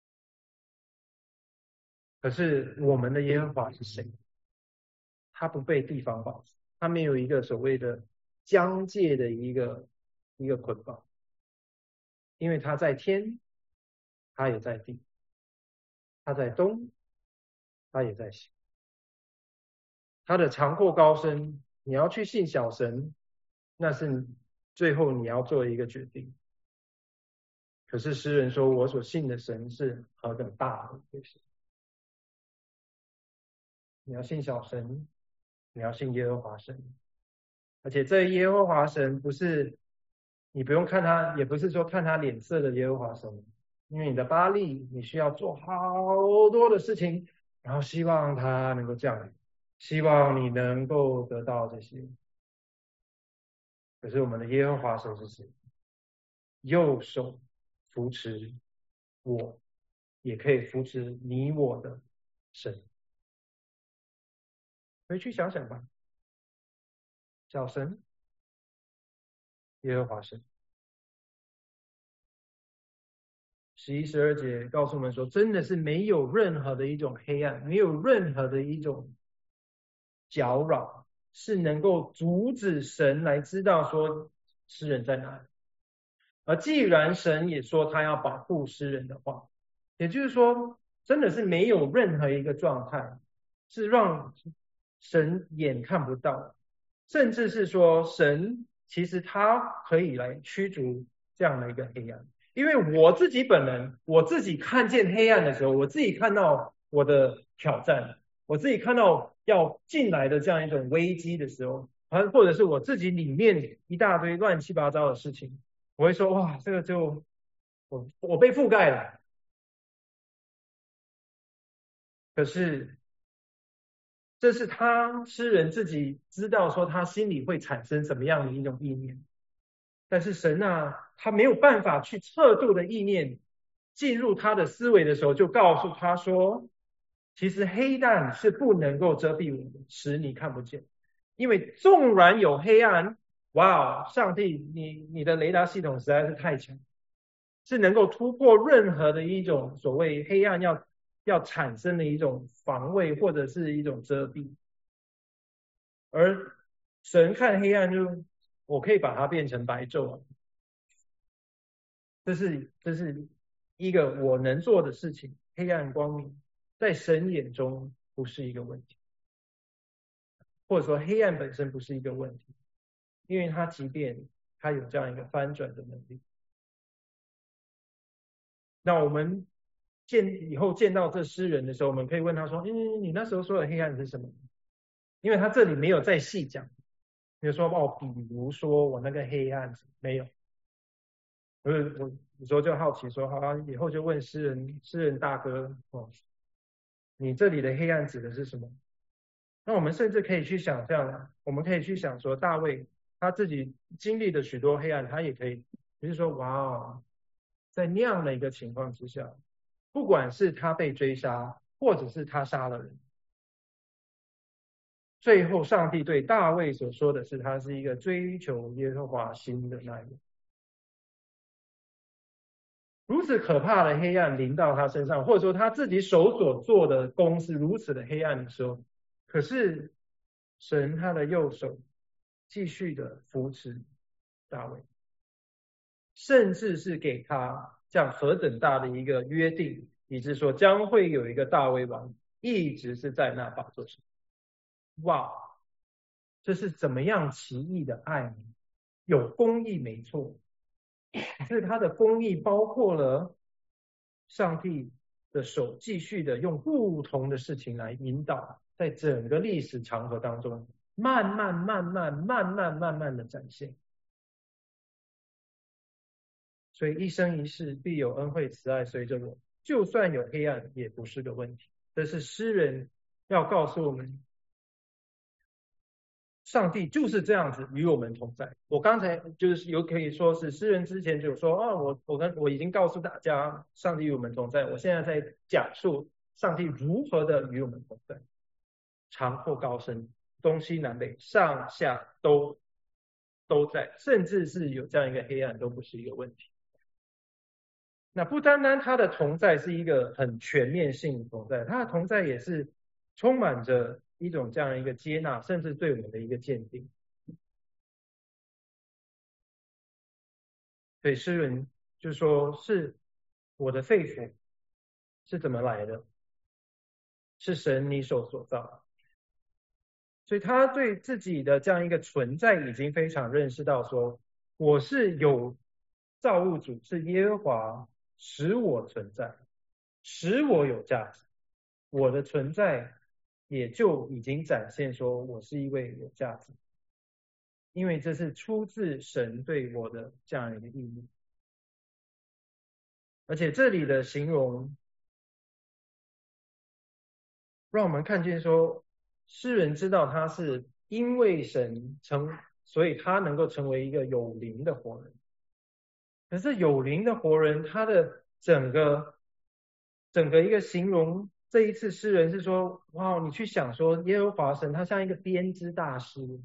可是我们的耶和华是谁？他不被地方绑死，他没有一个所谓的疆界的一个捆绑，因为他在天，他也在地，他在东，他也在西，他的长阔高深，你要去信小神，那是最后你要做一个决定。可是诗人说，我所信的神是何等大的一个神。你要信小神，你要信耶和华神，而且这耶和华神不是你不用看他，也不是说看他脸色的耶和华神，因为你的巴力，你需要做好多的事情，然后希望他能够降临，希望你能够得到这些。可是我们的耶和华神是谁？右手扶持我，也可以扶持你我的神。回去想想吧，小神，耶和华神。11、12节告诉我们说，真的是没有任何的一种黑暗，没有任何的一种搅扰，是能够阻止神来知道说诗人在哪里。而既然神也说他要保护诗人的话，也就是说，真的是没有任何一个状态是让神眼看不到，甚至是说神其实他可以来驱逐这样的一个黑暗。因为我自己本人，我自己看见黑暗的时候，我自己看到我的挑战，我自己看到要进来的这样一种危机的时候，或者是我自己里面一大堆乱七八糟的事情，我会说哇，这个就我被覆盖了。可是这是他诗人自己知道说他心里会产生什么样的一种意念，但是神他没有办法去测度的意念进入他的思维的时候，就告诉他说，其实黑暗是不能够遮蔽我们，使你看不见。因为纵然有黑暗，哇，上帝，你的雷达系统实在是太强，是能够突破任何的一种所谓黑暗要产生的一种防卫或者是一种遮蔽。而神看黑暗就我可以把它变成白昼啊，这是一个我能做的事情。黑暗光明在神眼中不是一个问题，或者说黑暗本身不是一个问题，因为它即便它有这样一个翻转的能力。那我们以后见到这诗人的时候，我们可以问他说，你那时候说的黑暗是什么？因为他这里没有再细讲，比如说比如说我那个黑暗没有。我有时候就好奇说，好啊，以后就问诗人大哥你这里的黑暗指的是什么？那我们甚至可以去想象，我们可以去想说，大卫他自己经历的许多黑暗，他也可以，比如说，哇，在那样的一个情况之下，不管是他被追杀，或者是他杀了人，最后上帝对大卫所说的是，他是一个追求耶和华心的那一个。如此可怕的黑暗临到他身上，或者说他自己手所做的工是如此的黑暗的时候，可是神他的右手继续的扶持大卫， 甚至是给他这样何等大的一个约定，以致说将会有一个大卫王一直是在那宝座上。哇，这是怎么样奇异的爱呢？有公义没错，可是他的公义包括了上帝的手继续的用不同的事情来引导，在整个历史长河当中，慢慢的展现。所以一生一世必有恩惠慈爱随着我，就算有黑暗也不是个问题。这是诗人要告诉我们，上帝就是这样子与我们同在。我刚才就是有可以说是诗人之前就说啊，我已经告诉大家，上帝与我们同在。我现在在讲述上帝如何的与我们同在，长阔高深，东西南北上下都在，甚至是有这样一个黑暗都不是一个问题。那不单单他的同在是一个很全面性的同在，他的同在也是充满着一种这样一个接纳，甚至对我们的一个鉴定。所以诗人就说是我的肺腑是怎么来的？是神你手所造。所以他对自己的这样一个存在已经非常认识到说，我是有造物主，是耶和华使我存在，使我有价值。我的存在也就已经展现说我是一位有价值，因为这是出自神对我的这样一个意义。而且这里的形容让我们看见说，诗人知道他是因为神所以他能够成为一个有灵的活人。可是有灵的活人，他的整个一个形容，这一次诗人是说，哇，你去想说耶和华神他像一个编织大师。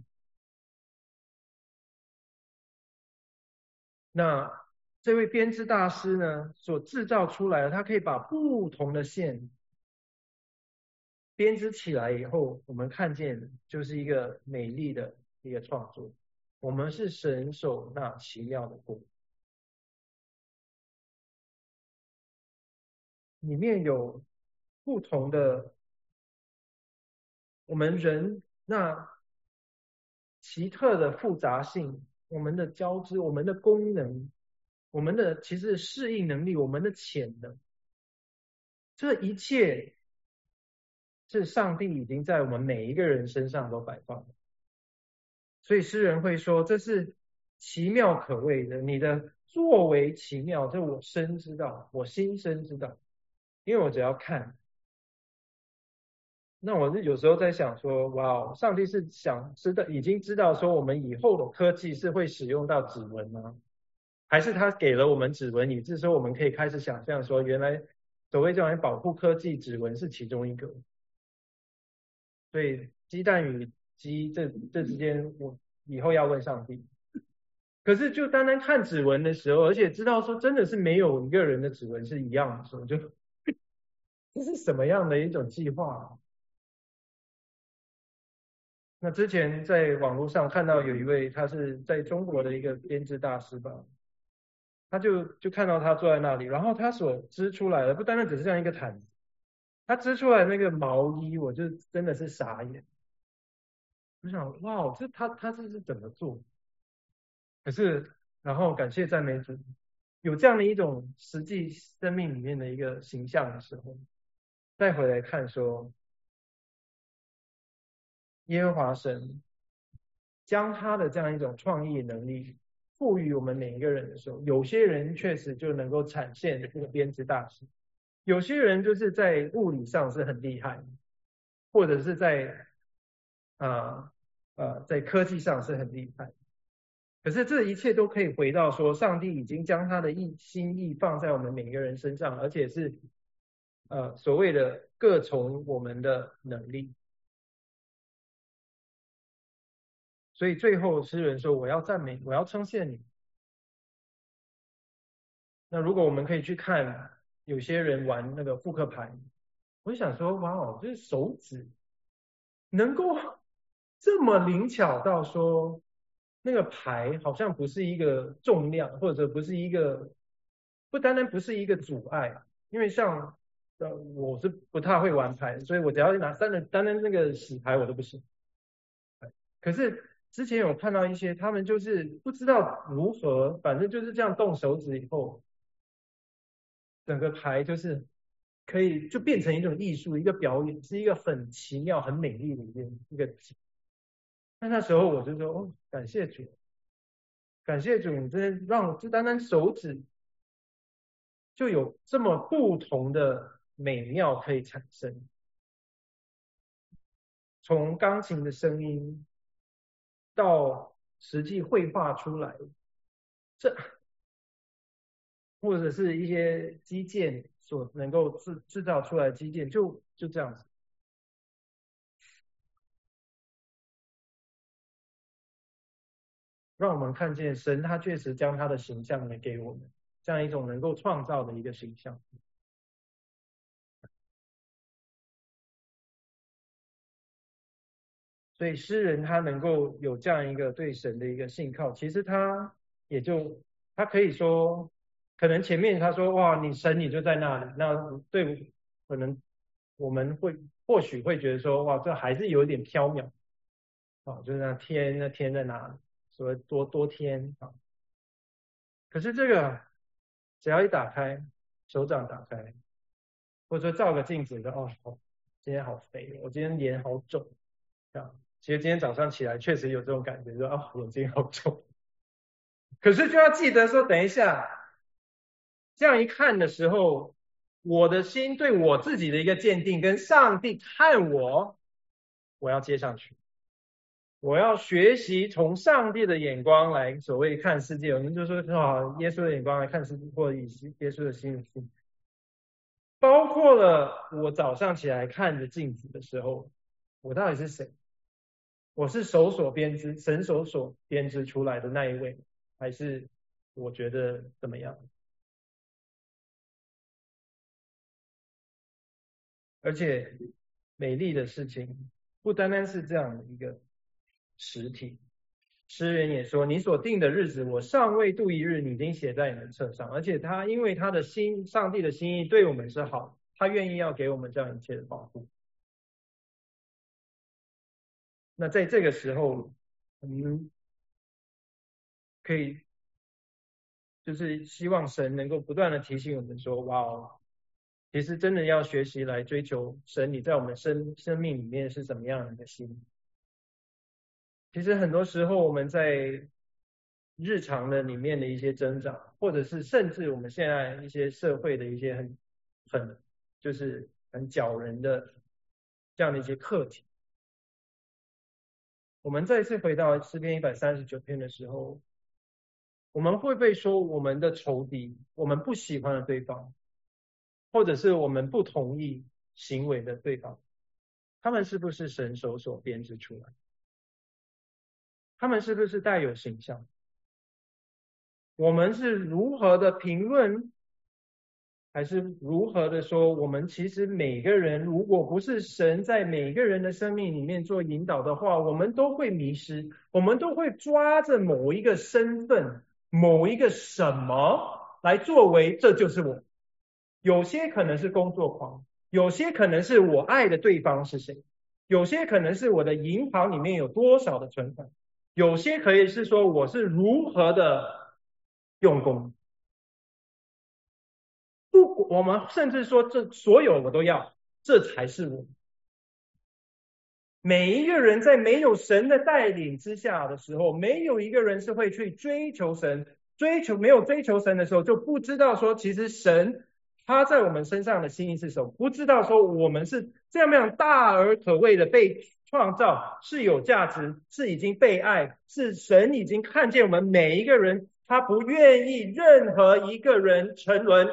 那这位编织大师呢，所制造出来的，他可以把不同的线编织起来以后，我们看见就是一个美丽的一个创作。我们是神手那奇妙的工，里面有不同的我们人那奇特的复杂性，我们的交织，我们的功能，我们的其实适应能力，我们的潜能，这一切是上帝已经在我们每一个人身上都摆放了。所以诗人会说，这是奇妙可畏的，你的作为奇妙，这我深知道，我心深知道，因为我只要看。那我是有时候在想说，哇，上帝是已经知道说我们以后的科技是会使用到指纹吗？还是他给了我们指纹，以致说我们可以开始想象说，原来所谓这种保护科技，指纹是其中一个。所以鸡蛋与鸡这之间，我以后要问上帝。可是就单单看指纹的时候，而且知道说真的是没有一个人的指纹是一样的时候，就这是什么样的一种计划啊？那之前在网络上看到有一位，他是在中国的一个编织大师吧，他就看到他坐在那里，然后他所织出来的不单单只是这样一个毯子，他织出来的那个毛衣，我就真的是傻眼。我想，哇，他这是怎么做？可是，然后感谢赞美主，有这样的一种实际生命里面的一个形象的时候，再回来看说，耶和华神将他的这样一种创意能力赋予我们每一个人的时候，有些人确实就能够产现这个编织大师，有些人就是在物理上是很厉害，或者是在科技上是很厉害。可是这一切都可以回到说，上帝已经将他的心意放在我们每一个人身上，而且是所谓的各从我们的能力。所以最后诗人说：“我要赞美，我要称谢你。”那如果我们可以去看有些人玩那个扑克牌，我就想说：哇哦，这手指能够这么灵巧到说， 那个牌好像不是一个重量，或者不是一个，不单单不是一个阻碍，因为像我是不太会玩牌，所以我只要拿单单那个洗牌我都不行。可是之前有看到一些，他们就是不知道如何，反正就是这样动手指以后，整个牌就是可以就变成一种艺术，一个表演，是一个很奇妙、很美丽的一个景。那时候我就说，哦，感谢主，感谢主，你真的让我就单单手指就有这么不同的美妙可以产生，从钢琴的声音到实际绘画出来，这或者是一些基建所能够制造出来的基建，就这样子，让我们看见神他确实将他的形象呢给我们，这样一种能够创造的一个形象。所以诗人他能够有这样一个对神的一个信靠，其实也就他可以说，可能前面他说哇，你就在那里，那对，可能我们或许会觉得说哇，这还是有点缥缈啊，就是那天在哪里，所谓多天啊。可是这个只要一打开，手掌打开，或者说照个镜子说哦，今天好肥，我今天脸好肿，这样。其实今天早上起来确实有这种感觉，说哦，眼睛好肿。可是就要记得说，等一下，这样一看的时候，我的心对我自己的一个鉴定，跟上帝看我要接上去。我要学习从上帝的眼光来所谓看世界，我们就说啊，耶稣的眼光来看世界，或以耶稣的心，包括了我早上起来看着镜子的时候，我到底是谁？我是神手所编织出来的那一位，还是我觉得怎么样？而且美丽的事情不单单是这样的一个实体。诗人也说：“你所定的日子，我尚未度一日，你已经写在你的册上。”而且因为他的上帝的心意对我们是好，他愿意要给我们这样一切的保护。那在这个时候，我们可以就是希望神能够不断的提醒我们说：哇哦，其实真的要学习来追求神，你在我们生命里面是怎么样的一个心。其实很多时候我们在日常的里面的一些增长，或者是甚至我们现在一些社会的一些就是很搅人的这样的一些课题。我们再次回到诗篇139篇的时候，我们会不会说我们的仇敌，我们不喜欢的对方，或者是我们不同意行为的对方，他们是不是神手所编织出来？他们是不是带有形象？我们是如何的评论，还是如何的说，我们其实每个人，如果不是神在每个人的生命里面做引导的话，我们都会迷失，我们都会抓着某一个身份，某一个什么来作为，这就是我。有些可能是工作狂，有些可能是我爱的对方是谁，有些可能是我的银行里面有多少的存款，有些可以是说我是如何的用功。我们甚至说这所有我都要，这才是我。每一个人在没有神的带领之下的时候，没有一个人是会去追求神，没有追求神的时候，就不知道说其实神他在我们身上的心意是什么，不知道说我们是这样大而可畏的被创造，是有价值，是已经被爱，是神已经看见我们每一个人，他不愿意任何一个人沉沦。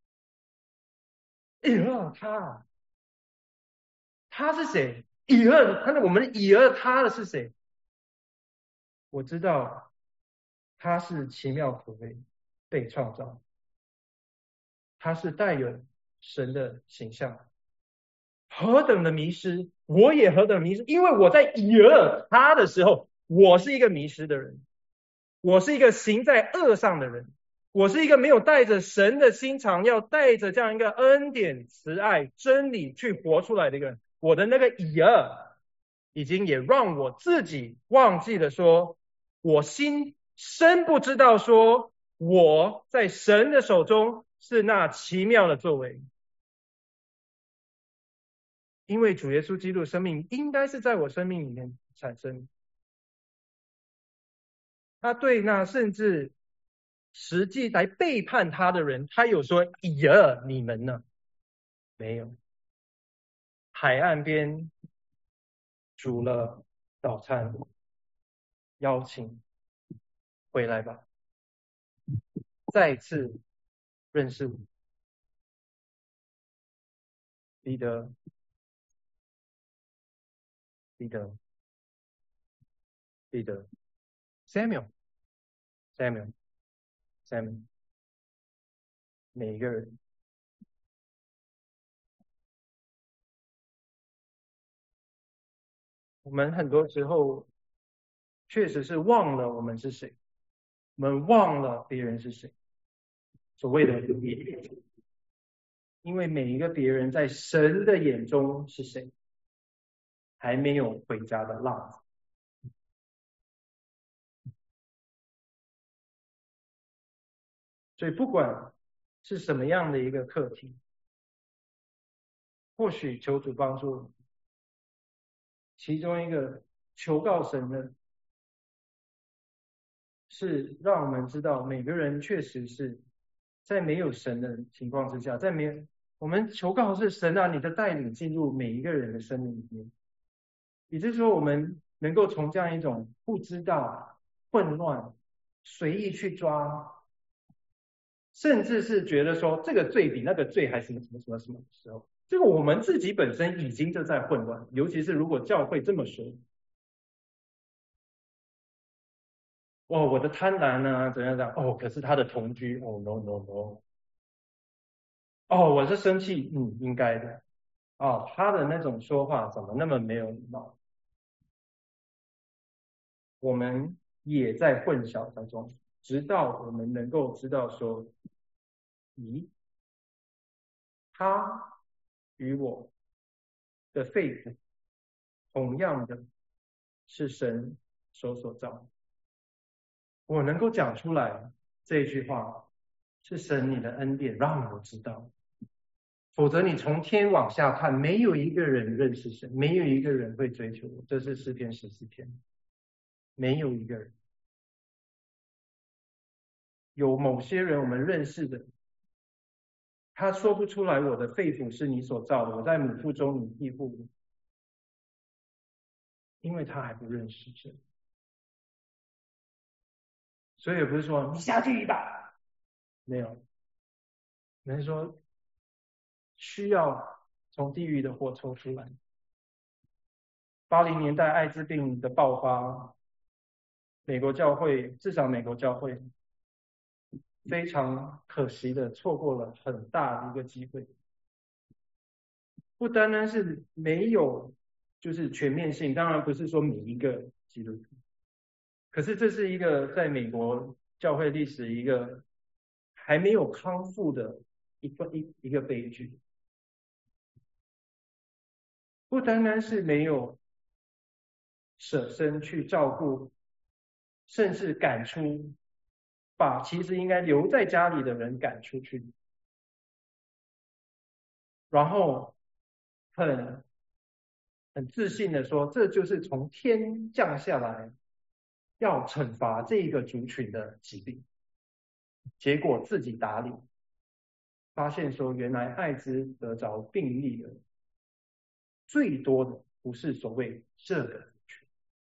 他是谁？我们他的是谁？我知道他是奇妙可畏被创造，他是带有神的形象，何等的迷失，我也何等迷失，因为我在他的时候，我是一个迷失的人， 我是一个行在恶上的人，我是一个没有带着神的心肠，要带着这样一个恩典、慈爱、真理去活出来的一个人。我的那个以尔，已经也让我自己忘记了说，我心深不知道说，我在神的手中是那奇妙的作为。因为主耶稣基督的生命应该是在我生命里面产生，他对那甚至实际来背叛他的人，他有说：“呀，你们呢？”没有。海岸边煮了早餐，邀请回来吧，再次认识我。彼得，彼得，彼得 ，Samuel，Samuel，Samuel，每一个人。我们很多时候确实是忘了我们是谁，我们忘了别人是谁。所谓的别人，因为每一个别人在神的眼中是谁，还没有回家的浪子。所以不管是什么样的一个课题，或许求主帮助，其中一个求告神的是让我们知道，每个人确实是在没有神的情况之下，在没有我们求告是神啊，你的带领进入每一个人的生命里面，也就是说，我们能够从这样一种不知道、混乱、随意去抓，甚至是觉得说这个罪比那个罪还什么什么什么什么的时候，这个我们自己本身已经就在混乱，尤其是如果教会这么说。哦，我的贪婪呢，怎样怎样？哦，可是他的同居，哦，no no no，哦，我是生气，应该的。哦，他的那种说话怎么那么没有礼貌？我们也在混淆当中，直到我们能够知道说，咦，他与我的肺腑，同样的是神所造。我能够讲出来这句话，是神你的恩典让我知道。否则你从天往下看，没有一个人认识神，没有一个人会追求我。这是诗篇14篇，没有一个人。有某些人我们认识的，他说不出来我的肺腑是你所造的，我在母腹中你庇护我，因为他还不认识神。所以也不是说你下去吧，没有，人说需要从地狱的火抽出来。80年代艾滋病的爆发，美国教会，至少美国教会非常可惜的错过了很大的一个机会。不单单是没有就是全面性，当然不是说每一个基督徒，可是这是一个在美国教会历史一个还没有康复的一个悲剧。不单单是没有舍身去照顾，甚至赶出，把其实应该留在家里的人赶出去，然后很自信的说，这就是从天降下来要惩罚这一个族群的疾病，结果自己打理，发现说原来艾滋得着病例的最多的不是所谓这个族群，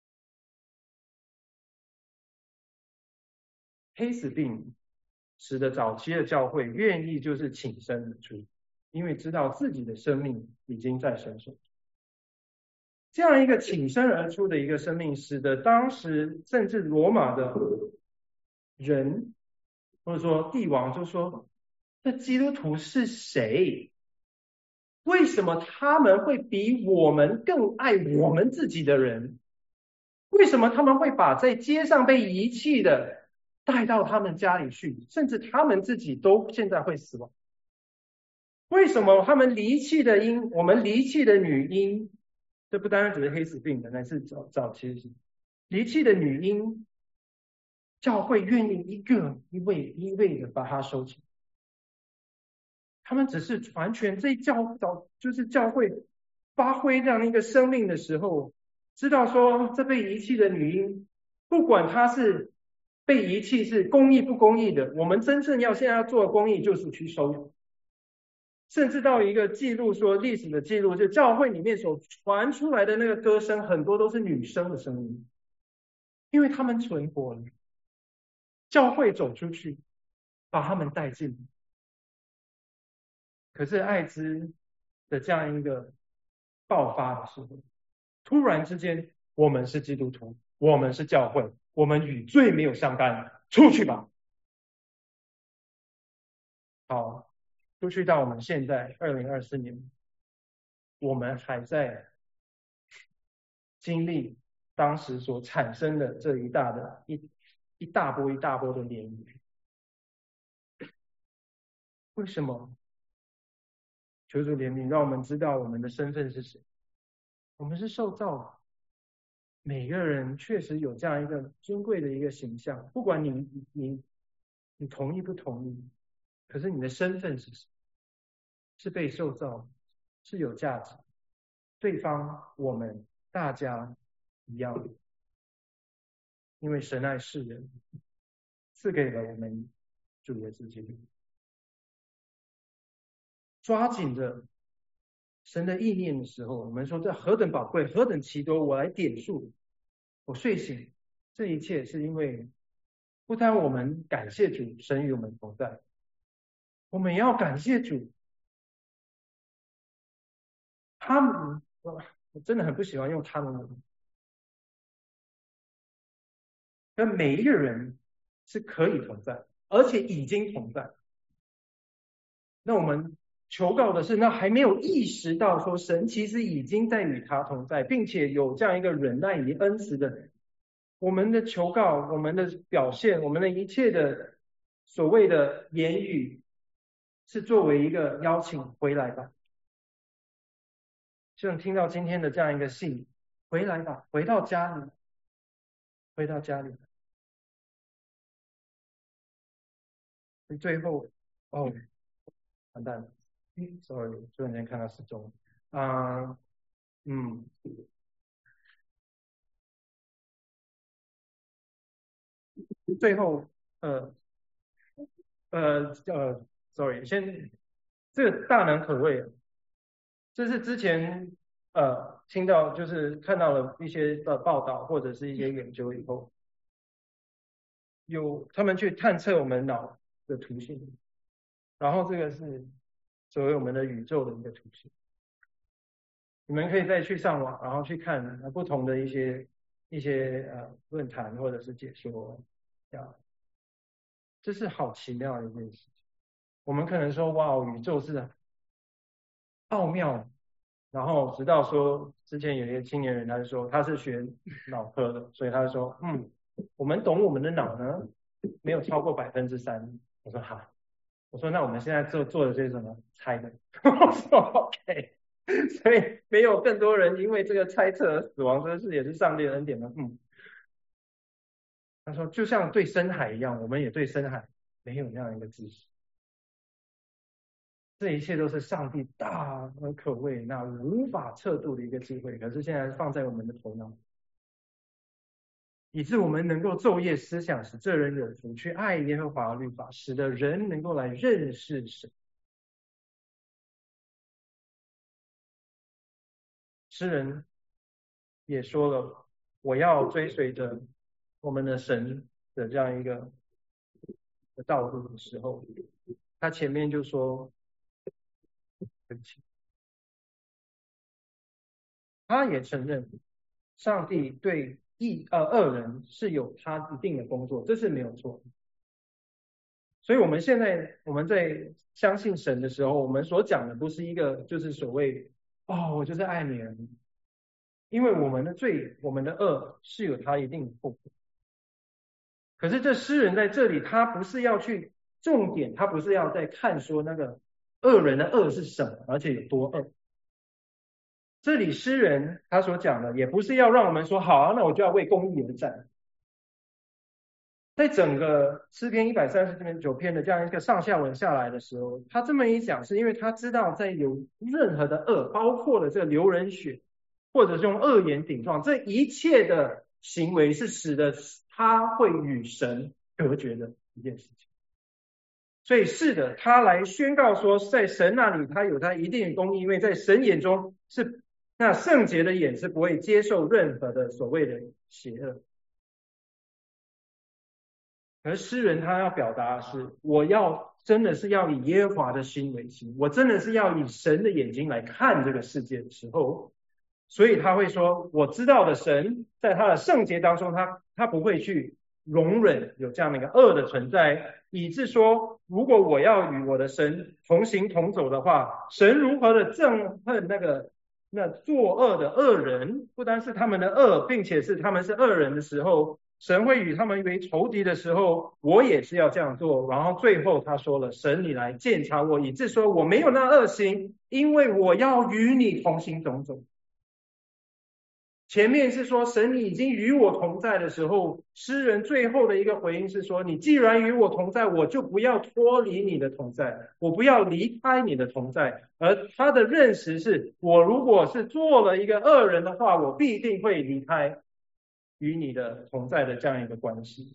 黑死病使得早期的教会愿意就是挺身而出，因为知道自己的生命已经在神手中。这样一个挺身而出的一个生命，使得当时甚至罗马的人或者说帝王就说：这基督徒是谁？为什么他们会比我们更爱我们自己的人？为什么他们会把在街上被遗弃的带到他们家里去，甚至他们自己都现在会死亡。为什么他们离弃的婴，我们离弃的女婴，这不单单只是黑死病的，乃是早期是离弃的女婴，教会愿意一位的把她收起。他们只是完全就是教会发挥这样的一个生命的时候，知道说这被遗弃的女婴，不管她是被遗弃是公益不公益的，我们真正现在要做的公益就是去收。甚至到一个记录说历史的记录，就教会里面所传出来的那个歌声，很多都是女生的声音，因为他们存活了，教会走出去，把他们带进。可是艾滋的这样一个爆发的时候，突然之间，我们是基督徒，我们是教会，我们与罪没有相干，出去吧。好，出去到我们现在2024年，我们还在经历当时所产生的这一大波的涟漪。为什么？求主怜悯，让我们知道我们的身份是谁。我们是受造的，每个人确实有这样一个尊贵的一个形象，不管你同意不同意，可是你的身份是什么？是被受造，是有价值。对方我们大家一样，因为神爱世人，赐给了我们主耶稣基督。抓紧着神的意念的时候，我们说这何等宝贵，何等奇多。我来点数，我睡醒，这一切是因为不单我们感谢主，神与我们同在，我们也要感谢主。他们，我真的很不喜欢用他们，但每一个人是可以同在，而且已经同在。那我们求告的是，那还没有意识到说神其实已经在与他同在，并且有这样一个忍耐以及恩慈的人。我们的求告，我们的表现，我们的一切的所谓的言语，是作为一个邀请回来吧。就能听到今天的这样一个信，回来吧，回到家里，回到家里。最后，哦，完蛋了，sorry，突然间看到时钟，最后，呃sorry，这个大难可畏，这是之前听到就是看到了一些报道或者是一些研究以后，他们去探测我们脑的图形，然后这个是作为我们的宇宙的一个图形，你们可以再去上网，然后去看不同的一些论坛或者是解说，这是好奇妙的一件事情。我们可能说哇，宇宙是奥妙，然后直到说之前有一个青年人，他就说他是学脑科的，所以他就说我们懂我们的脑呢没有超过3%。我说好，我说那我们现在做的这是什么猜的？我说 OK， 所以没有更多人因为这个猜测而死亡，这是也是上帝的恩典吗？他说就像对深海一样，我们也对深海没有那样一个知识。这一切都是上帝大而可畏、那无法测度的一个智慧，可是现在放在我们的头脑，以致我们能够昼夜思想，使这人有福，去爱耶和华的律法，使得人能够来认识神。诗人也说了，我要追随着我们的神的这样一个道路的时候，他前面就说，对不起，他也承认上帝对恶人是有他一定的工作，这是没有错。所以我们现在在相信神的时候，我们所讲的不是一个就是所谓我就是爱你而已，因为我们的罪、我们的恶是有他一定的后果。 可是这诗人在这里，他不是要去重点，他不是要在看说那个恶人的恶是什么，而且有多恶。这里诗人他所讲的，也不是要让我们说好啊，那我就要为公义而战。在整个诗篇139篇的这样一个上下文下来的时候，他这么一讲，是因为他知道在有任何的恶，包括了这个流人血，或者是用恶言顶撞，这一切的行为是使得他会与神隔绝的一件事情。所以是的，他来宣告说，在神那里他有他一定的公义，因为在神眼中是那圣洁的眼是不会接受任何的所谓的邪恶。而诗人他要表达的是，我要真的是要以耶和华的心为心，我真的是要以神的眼睛来看这个世界的时候，所以他会说，我知道的神在他的圣洁当中，他不会去容忍有这样的一个恶的存在，以致说，如果我要与我的神同行同走的话，神如何的憎恨那作恶的恶人，不单是他们的恶，并且是他们是恶人的时候，神会与他们为仇敌的时候，我也是要这样做。然后最后他说了，神你来鉴察我，以致说我没有那恶行，因为我要与你同行同走。前面是说神你已经与我同在的时候，诗人最后的一个回应是说，你既然与我同在，我就不要脱离你的同在，我不要离开你的同在。而他的认识是，我如果是做了一个恶人的话，我必定会离开与你的同在的这样一个关系。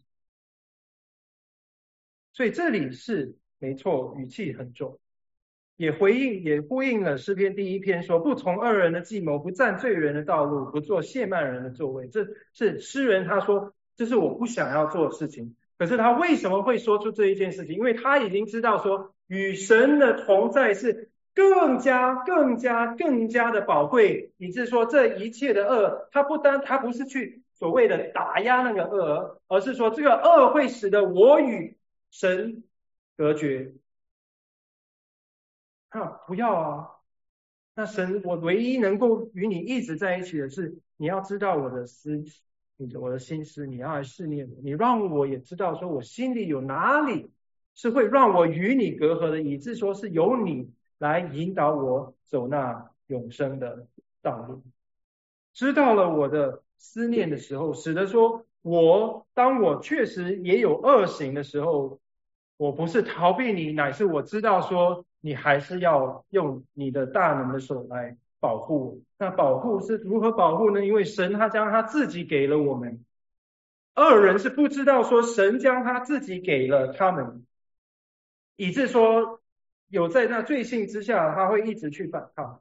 所以这里是没错，语气很重，也呼应了诗篇第1篇说，不从恶人的计谋，不占罪人的道路，不做亵慢人的座位。这是诗人他说，这是我不想要做的事情。可是他为什么会说出这一件事情？因为他已经知道说，与神的同在是更加的宝贵，以致说这一切的恶，他不是去所谓的打压那个恶，而是说这个恶会使得我与神隔绝。不要啊！那神，我唯一能够与你一直在一起的是，你要知道我的我的心思，你要来试炼我，你让我也知道说我心里有哪里是会让我与你隔阂的，以致说是由你来引导我走那永生的道路。知道了我的思念的时候，使得说当我确实也有恶行的时候，我不是逃避你，乃是我知道说你还是要用你的大能的手来保护我。那保护是如何保护呢？因为神他将他自己给了我们，恶人是不知道说神将他自己给了他们，以致说有在那罪性之下，他会一直去反抗。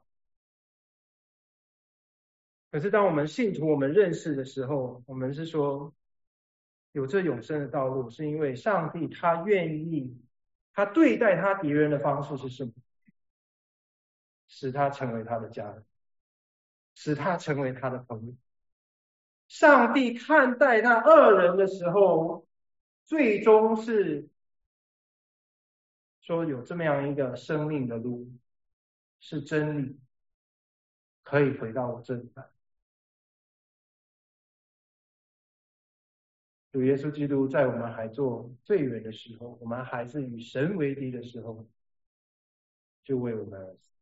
可是当我们信徒我们认识的时候，我们是说有这永生的道路，是因为上帝他愿意，他对待他敌人的方式是什么？使他成为他的家人，使他成为他的朋友。上帝看待那恶人的时候，最终是说有这么样一个生命的路，是真理，可以回到我这里来。主耶稣基督在我们还做罪人的时候，我们还是与神为敌的时候，就为我们而死，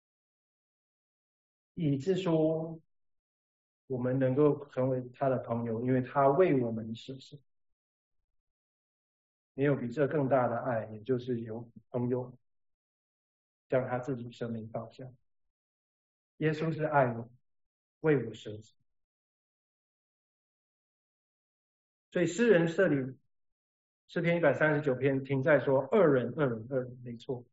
以致说我们能够成为他的朋友，因为他为我们舍身。没有比这更大的爱，也就是有朋友将他自己生命放下。耶稣是爱我，为我舍己。所以诗人这里诗篇139篇停在说恶人，没错。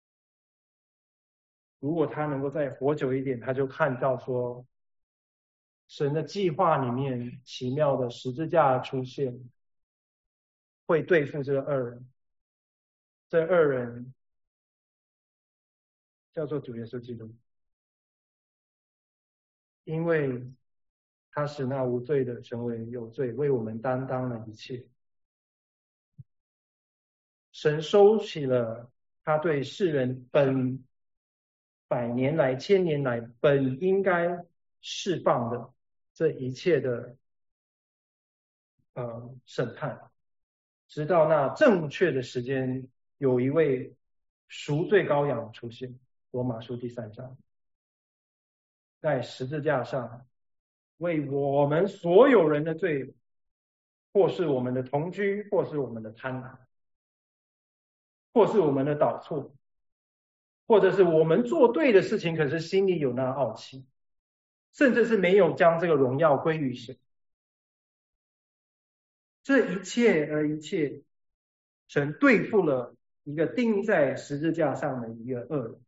如果他能够再活久一点，他就看到说神的计划里面奇妙的十字架出现，会对付这个恶人。这恶人叫做主耶稣基督，因为他使那无罪的成为有罪，为我们担当了一切。神收起了他对世人本100年来、1000年来本应该释放的这一切的审判， 直到那正确的时间，有一位赎罪羔羊出现。罗马书第3章，在十字架上为我们所有人的罪，或是我们的同居，或是我们的贪婪，或是我们的导错，或者是我们做对的事情，可是心里有那傲气，甚至是没有将这个荣耀归于神。这一切，神对付了一个钉在十字架上的一个恶人，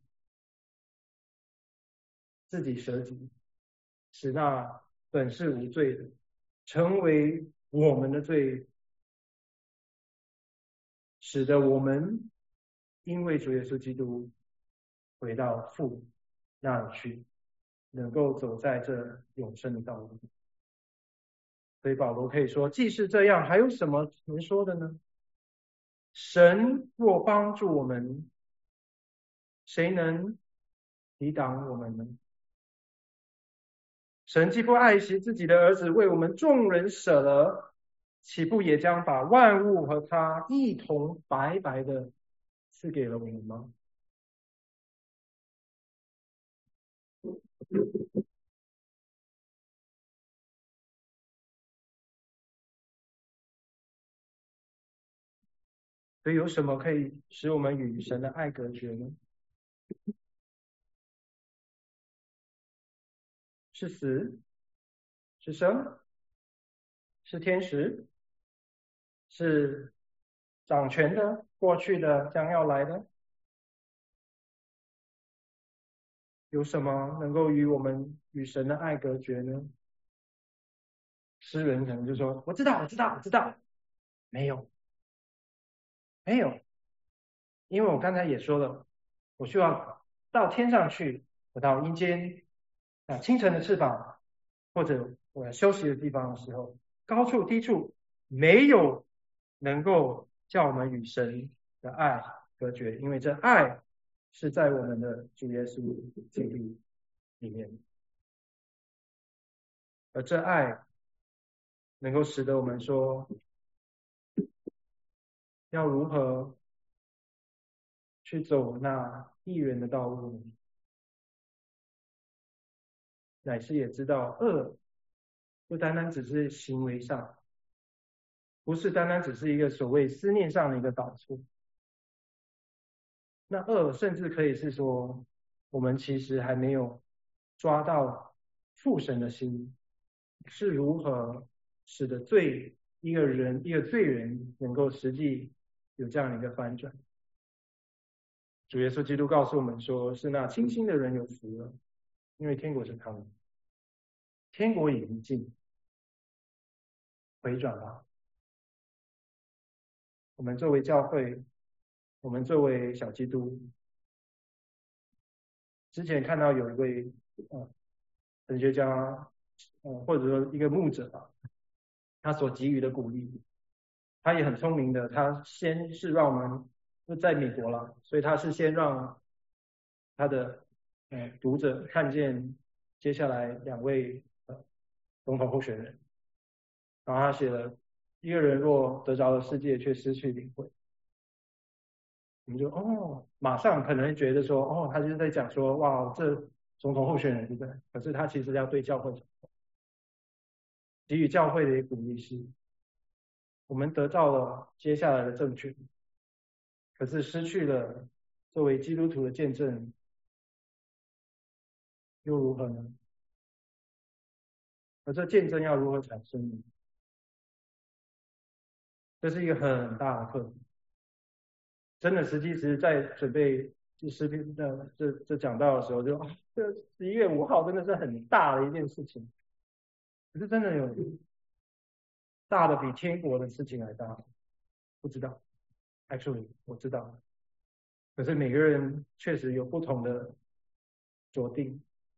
自己舍己，使那本是无罪的成为我们的罪，使得我们因为主耶稣基督回到父那里去，能够走在这永生的道路。所以保罗可以说，既是这样，还有什么能说的呢？神若帮助我们，谁能抵挡我们呢？神既不爱惜自己的儿子，为我们众人舍了，岂不也将把万物和他一同白白的赐给了我们吗？所以有什么可以使我们与神的爱隔绝呢？是死？是生？是天使？是掌权的、过去的、将要来的？有什么能够与我们与神的爱隔绝呢？诗人可能就说：“我知道，我知道，我知道。”没有，没有，因为我刚才也说了，我需要到天上去，我到阴间清晨的翅膀，或者我要休息的地方的时候，高处低处没有能够叫我们与神的爱隔绝，因为这爱是在我们的主耶稣基督里面，而这爱能够使得我们说，要如何去走那义人的道路呢？乃是也知道恶不单单只是行为上，不是单单只是一个所谓思念上的一个导错。那恶甚至可以是说，我们其实还没有抓到父神的心是如何使得一个罪人能够实际有这样的一个翻转。主耶稣基督告诉我们说，是那清心的人有福了，因为天国是他们。天国已经近，回转吧。我们作为教会，我们作为小基督，之前看到有一位神学家，或者说一个牧者吧，他所给予的鼓励，他也很聪明的，他先是让我们在美国了，所以他是先让他的读者看见接下来2位总统候选人，然后他写了一个人若得着了世界，却失去灵魂。我们就马上可能觉得说，他就是在讲说，哇，这总统候选人对不对？可是他其实要对教会讲，给予教会的一个鼓励是，我们得到了接下来的政权，可是失去了作为基督徒的见证，又如何呢？而这见证要如何产生呢？这是一个很大的课题。真的，实际是在准备诗篇的这讲道的时候就，这11月5号真的是很大的一件事情。可是真的有大的比天国的事情还大？不知道 ，actually 我知道，可是每个人确实有不同的决定。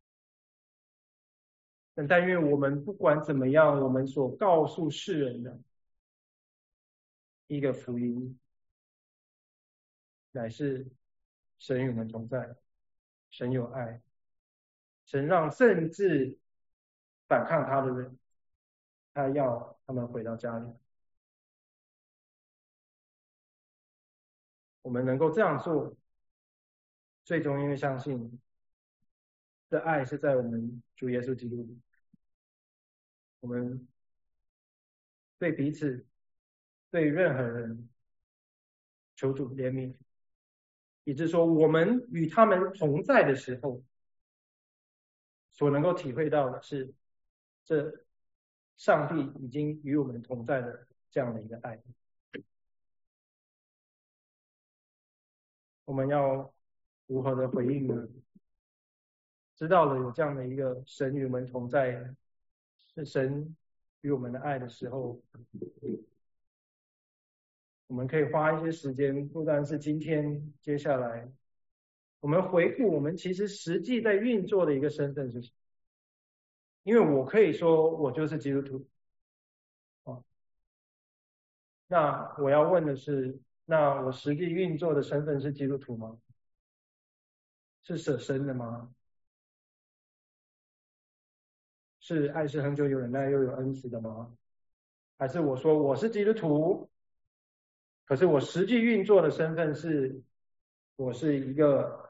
但愿我们不管怎么样，我们所告诉世人的一个福音，乃是神与我们同在，神有爱，神让甚至反抗他的人，他要他们回到家里。 我们能够这样做，最终因为相信的爱是在我们主耶稣基督里，我们对彼此、对任何人求主怜悯，以致说我们与他们同在的时候，所能够体会到的是，这上帝已经与我们同在的这样的一个爱。我们要如何的回应呢？知道了有这样的一个神与我们同在，是神与我们的爱的时候，我们可以花一些时间，不单是今天，接下来我们回顾我们其实实际在运作的一个身份是什么？因为我可以说我就是基督徒啊，那我要问的是，那我实际运作的身份是基督徒吗？是舍身的吗？是爱是恒久有忍耐又有恩慈的吗？还是我说我是基督徒，可是我实际运作的身份是，我是一个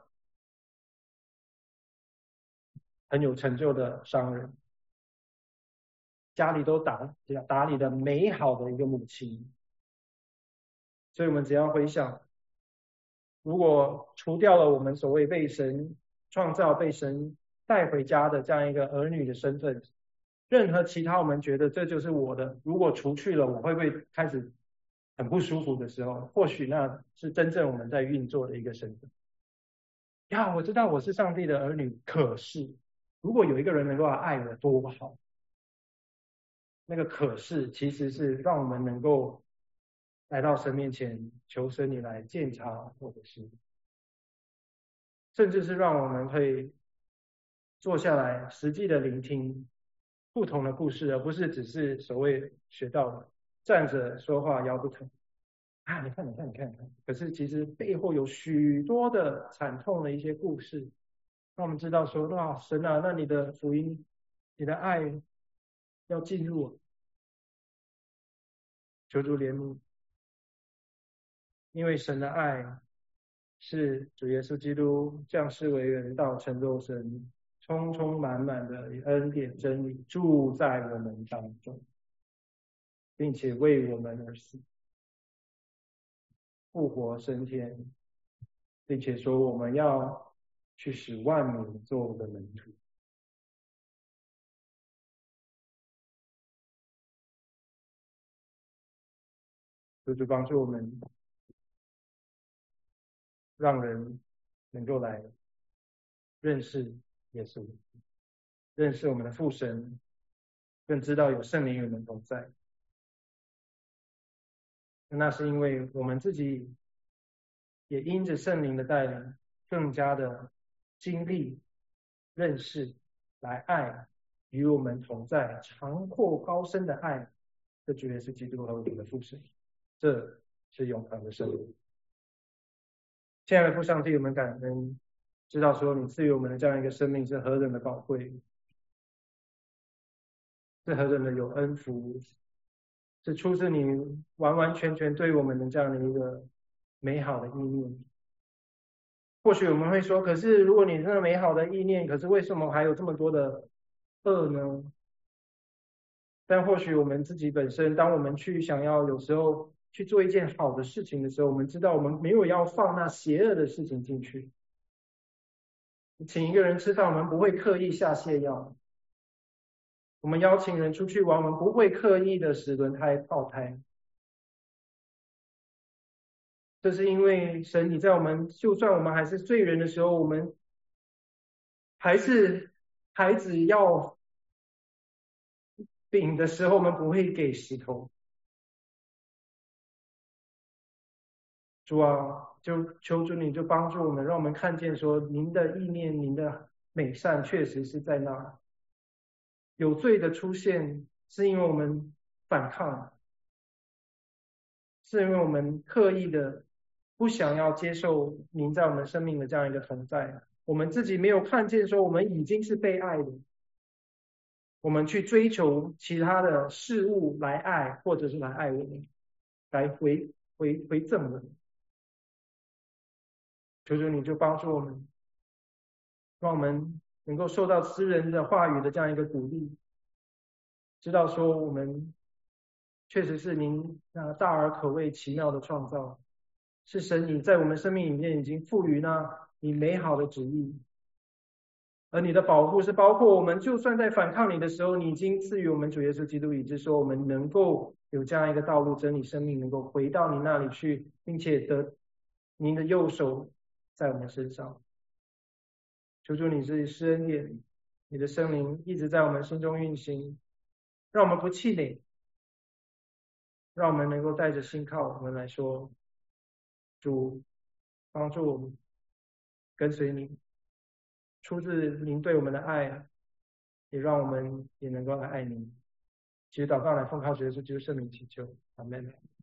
很有成就的商人，家里都打理的美好的一个母亲。所以我们只要回想，如果除掉了我们所谓被神创造、被神带回家的这样一个儿女的身份，任何其他我们觉得这就是我的，如果除去了，我会不会开始很不舒服的时候，或许那是真正我们在运作的一个身份。呀，我知道我是上帝的儿女，可是如果有一个人能够来爱我，多好。那个可是其实是让我们能够来到神面前求神你来鉴察，或者是甚至是让我们可以坐下来实际的聆听不同的故事，而不是只是所谓学到的站着说话腰不疼啊，你看你看你看你看，可是其实背后有许多的惨痛的一些故事，让我们知道说，哇，神啊，那你的福音，你的爱要进入，求主怜悯，因为神的爱是主耶稣基督降世为人道成肉身，充充满满的恩典真理住在我们当中，并且为我们而死，复活升天，并且说我们要去使万民做我的门徒。就是帮助我们，让人能够来认识耶稣，认识我们的父神，更知道有圣灵与我们同在。那是因为我们自己也因着圣灵的带领，更加的经历、认识、来爱与我们同在、长阔高深的爱，这主耶稣基督和我们的父神，这是永恒的生命。亲爱的父上帝，我们感恩，知道说你赐予我们的这样一个生命是何等的宝贵，是何等的有恩福，是出自你完完全全对我们的这样的一个美好的意念。或许我们会说，可是如果你那美好的意念，可是为什么还有这么多的恶呢？但或许我们自己本身，当我们去想要有时候去做一件好的事情的时候，我们知道我们没有要放那邪恶的事情进去。请一个人吃饭，我们不会刻意下泻药；我们邀请人出去玩，我们不会刻意的使轮胎爆胎。这是因为神，你在我们就算我们还是罪人的时候，我们还是孩子要饼的时候，我们不会给石头。主啊，就求主你就帮助我们，让我们看见说您的意念、您的美善确实是在那儿。有罪的出现，是因为我们反抗，是因为我们刻意的不想要接受您在我们生命的这样一个存在。我们自己没有看见说我们已经是被爱的，我们去追求其他的事物来爱，或者是来爱我们，来回赠我们。 求主你就帮助我们，让我们能够受到诗人的话语的这样一个鼓励，知道说我们确实是您那大而可畏奇妙的创造，是神你在我们生命里面已经赋予那你美好的旨意，而你的保护是包括我们就算在反抗你的时候，你已经赐予我们主耶稣基督，以致说我们能够有这样一个道路真理生命，能够回到你那里去，并且得您的右手在我们身上。求主你是施恩典，你的圣灵一直在我们心中运行，让我们不气馁，让我们能够带着信靠我们来说，主帮助我们跟随你，出自您对我们的爱，也让我们也能够来爱您。其实祷告来奉靠主耶稣基督圣名祈求，阿门。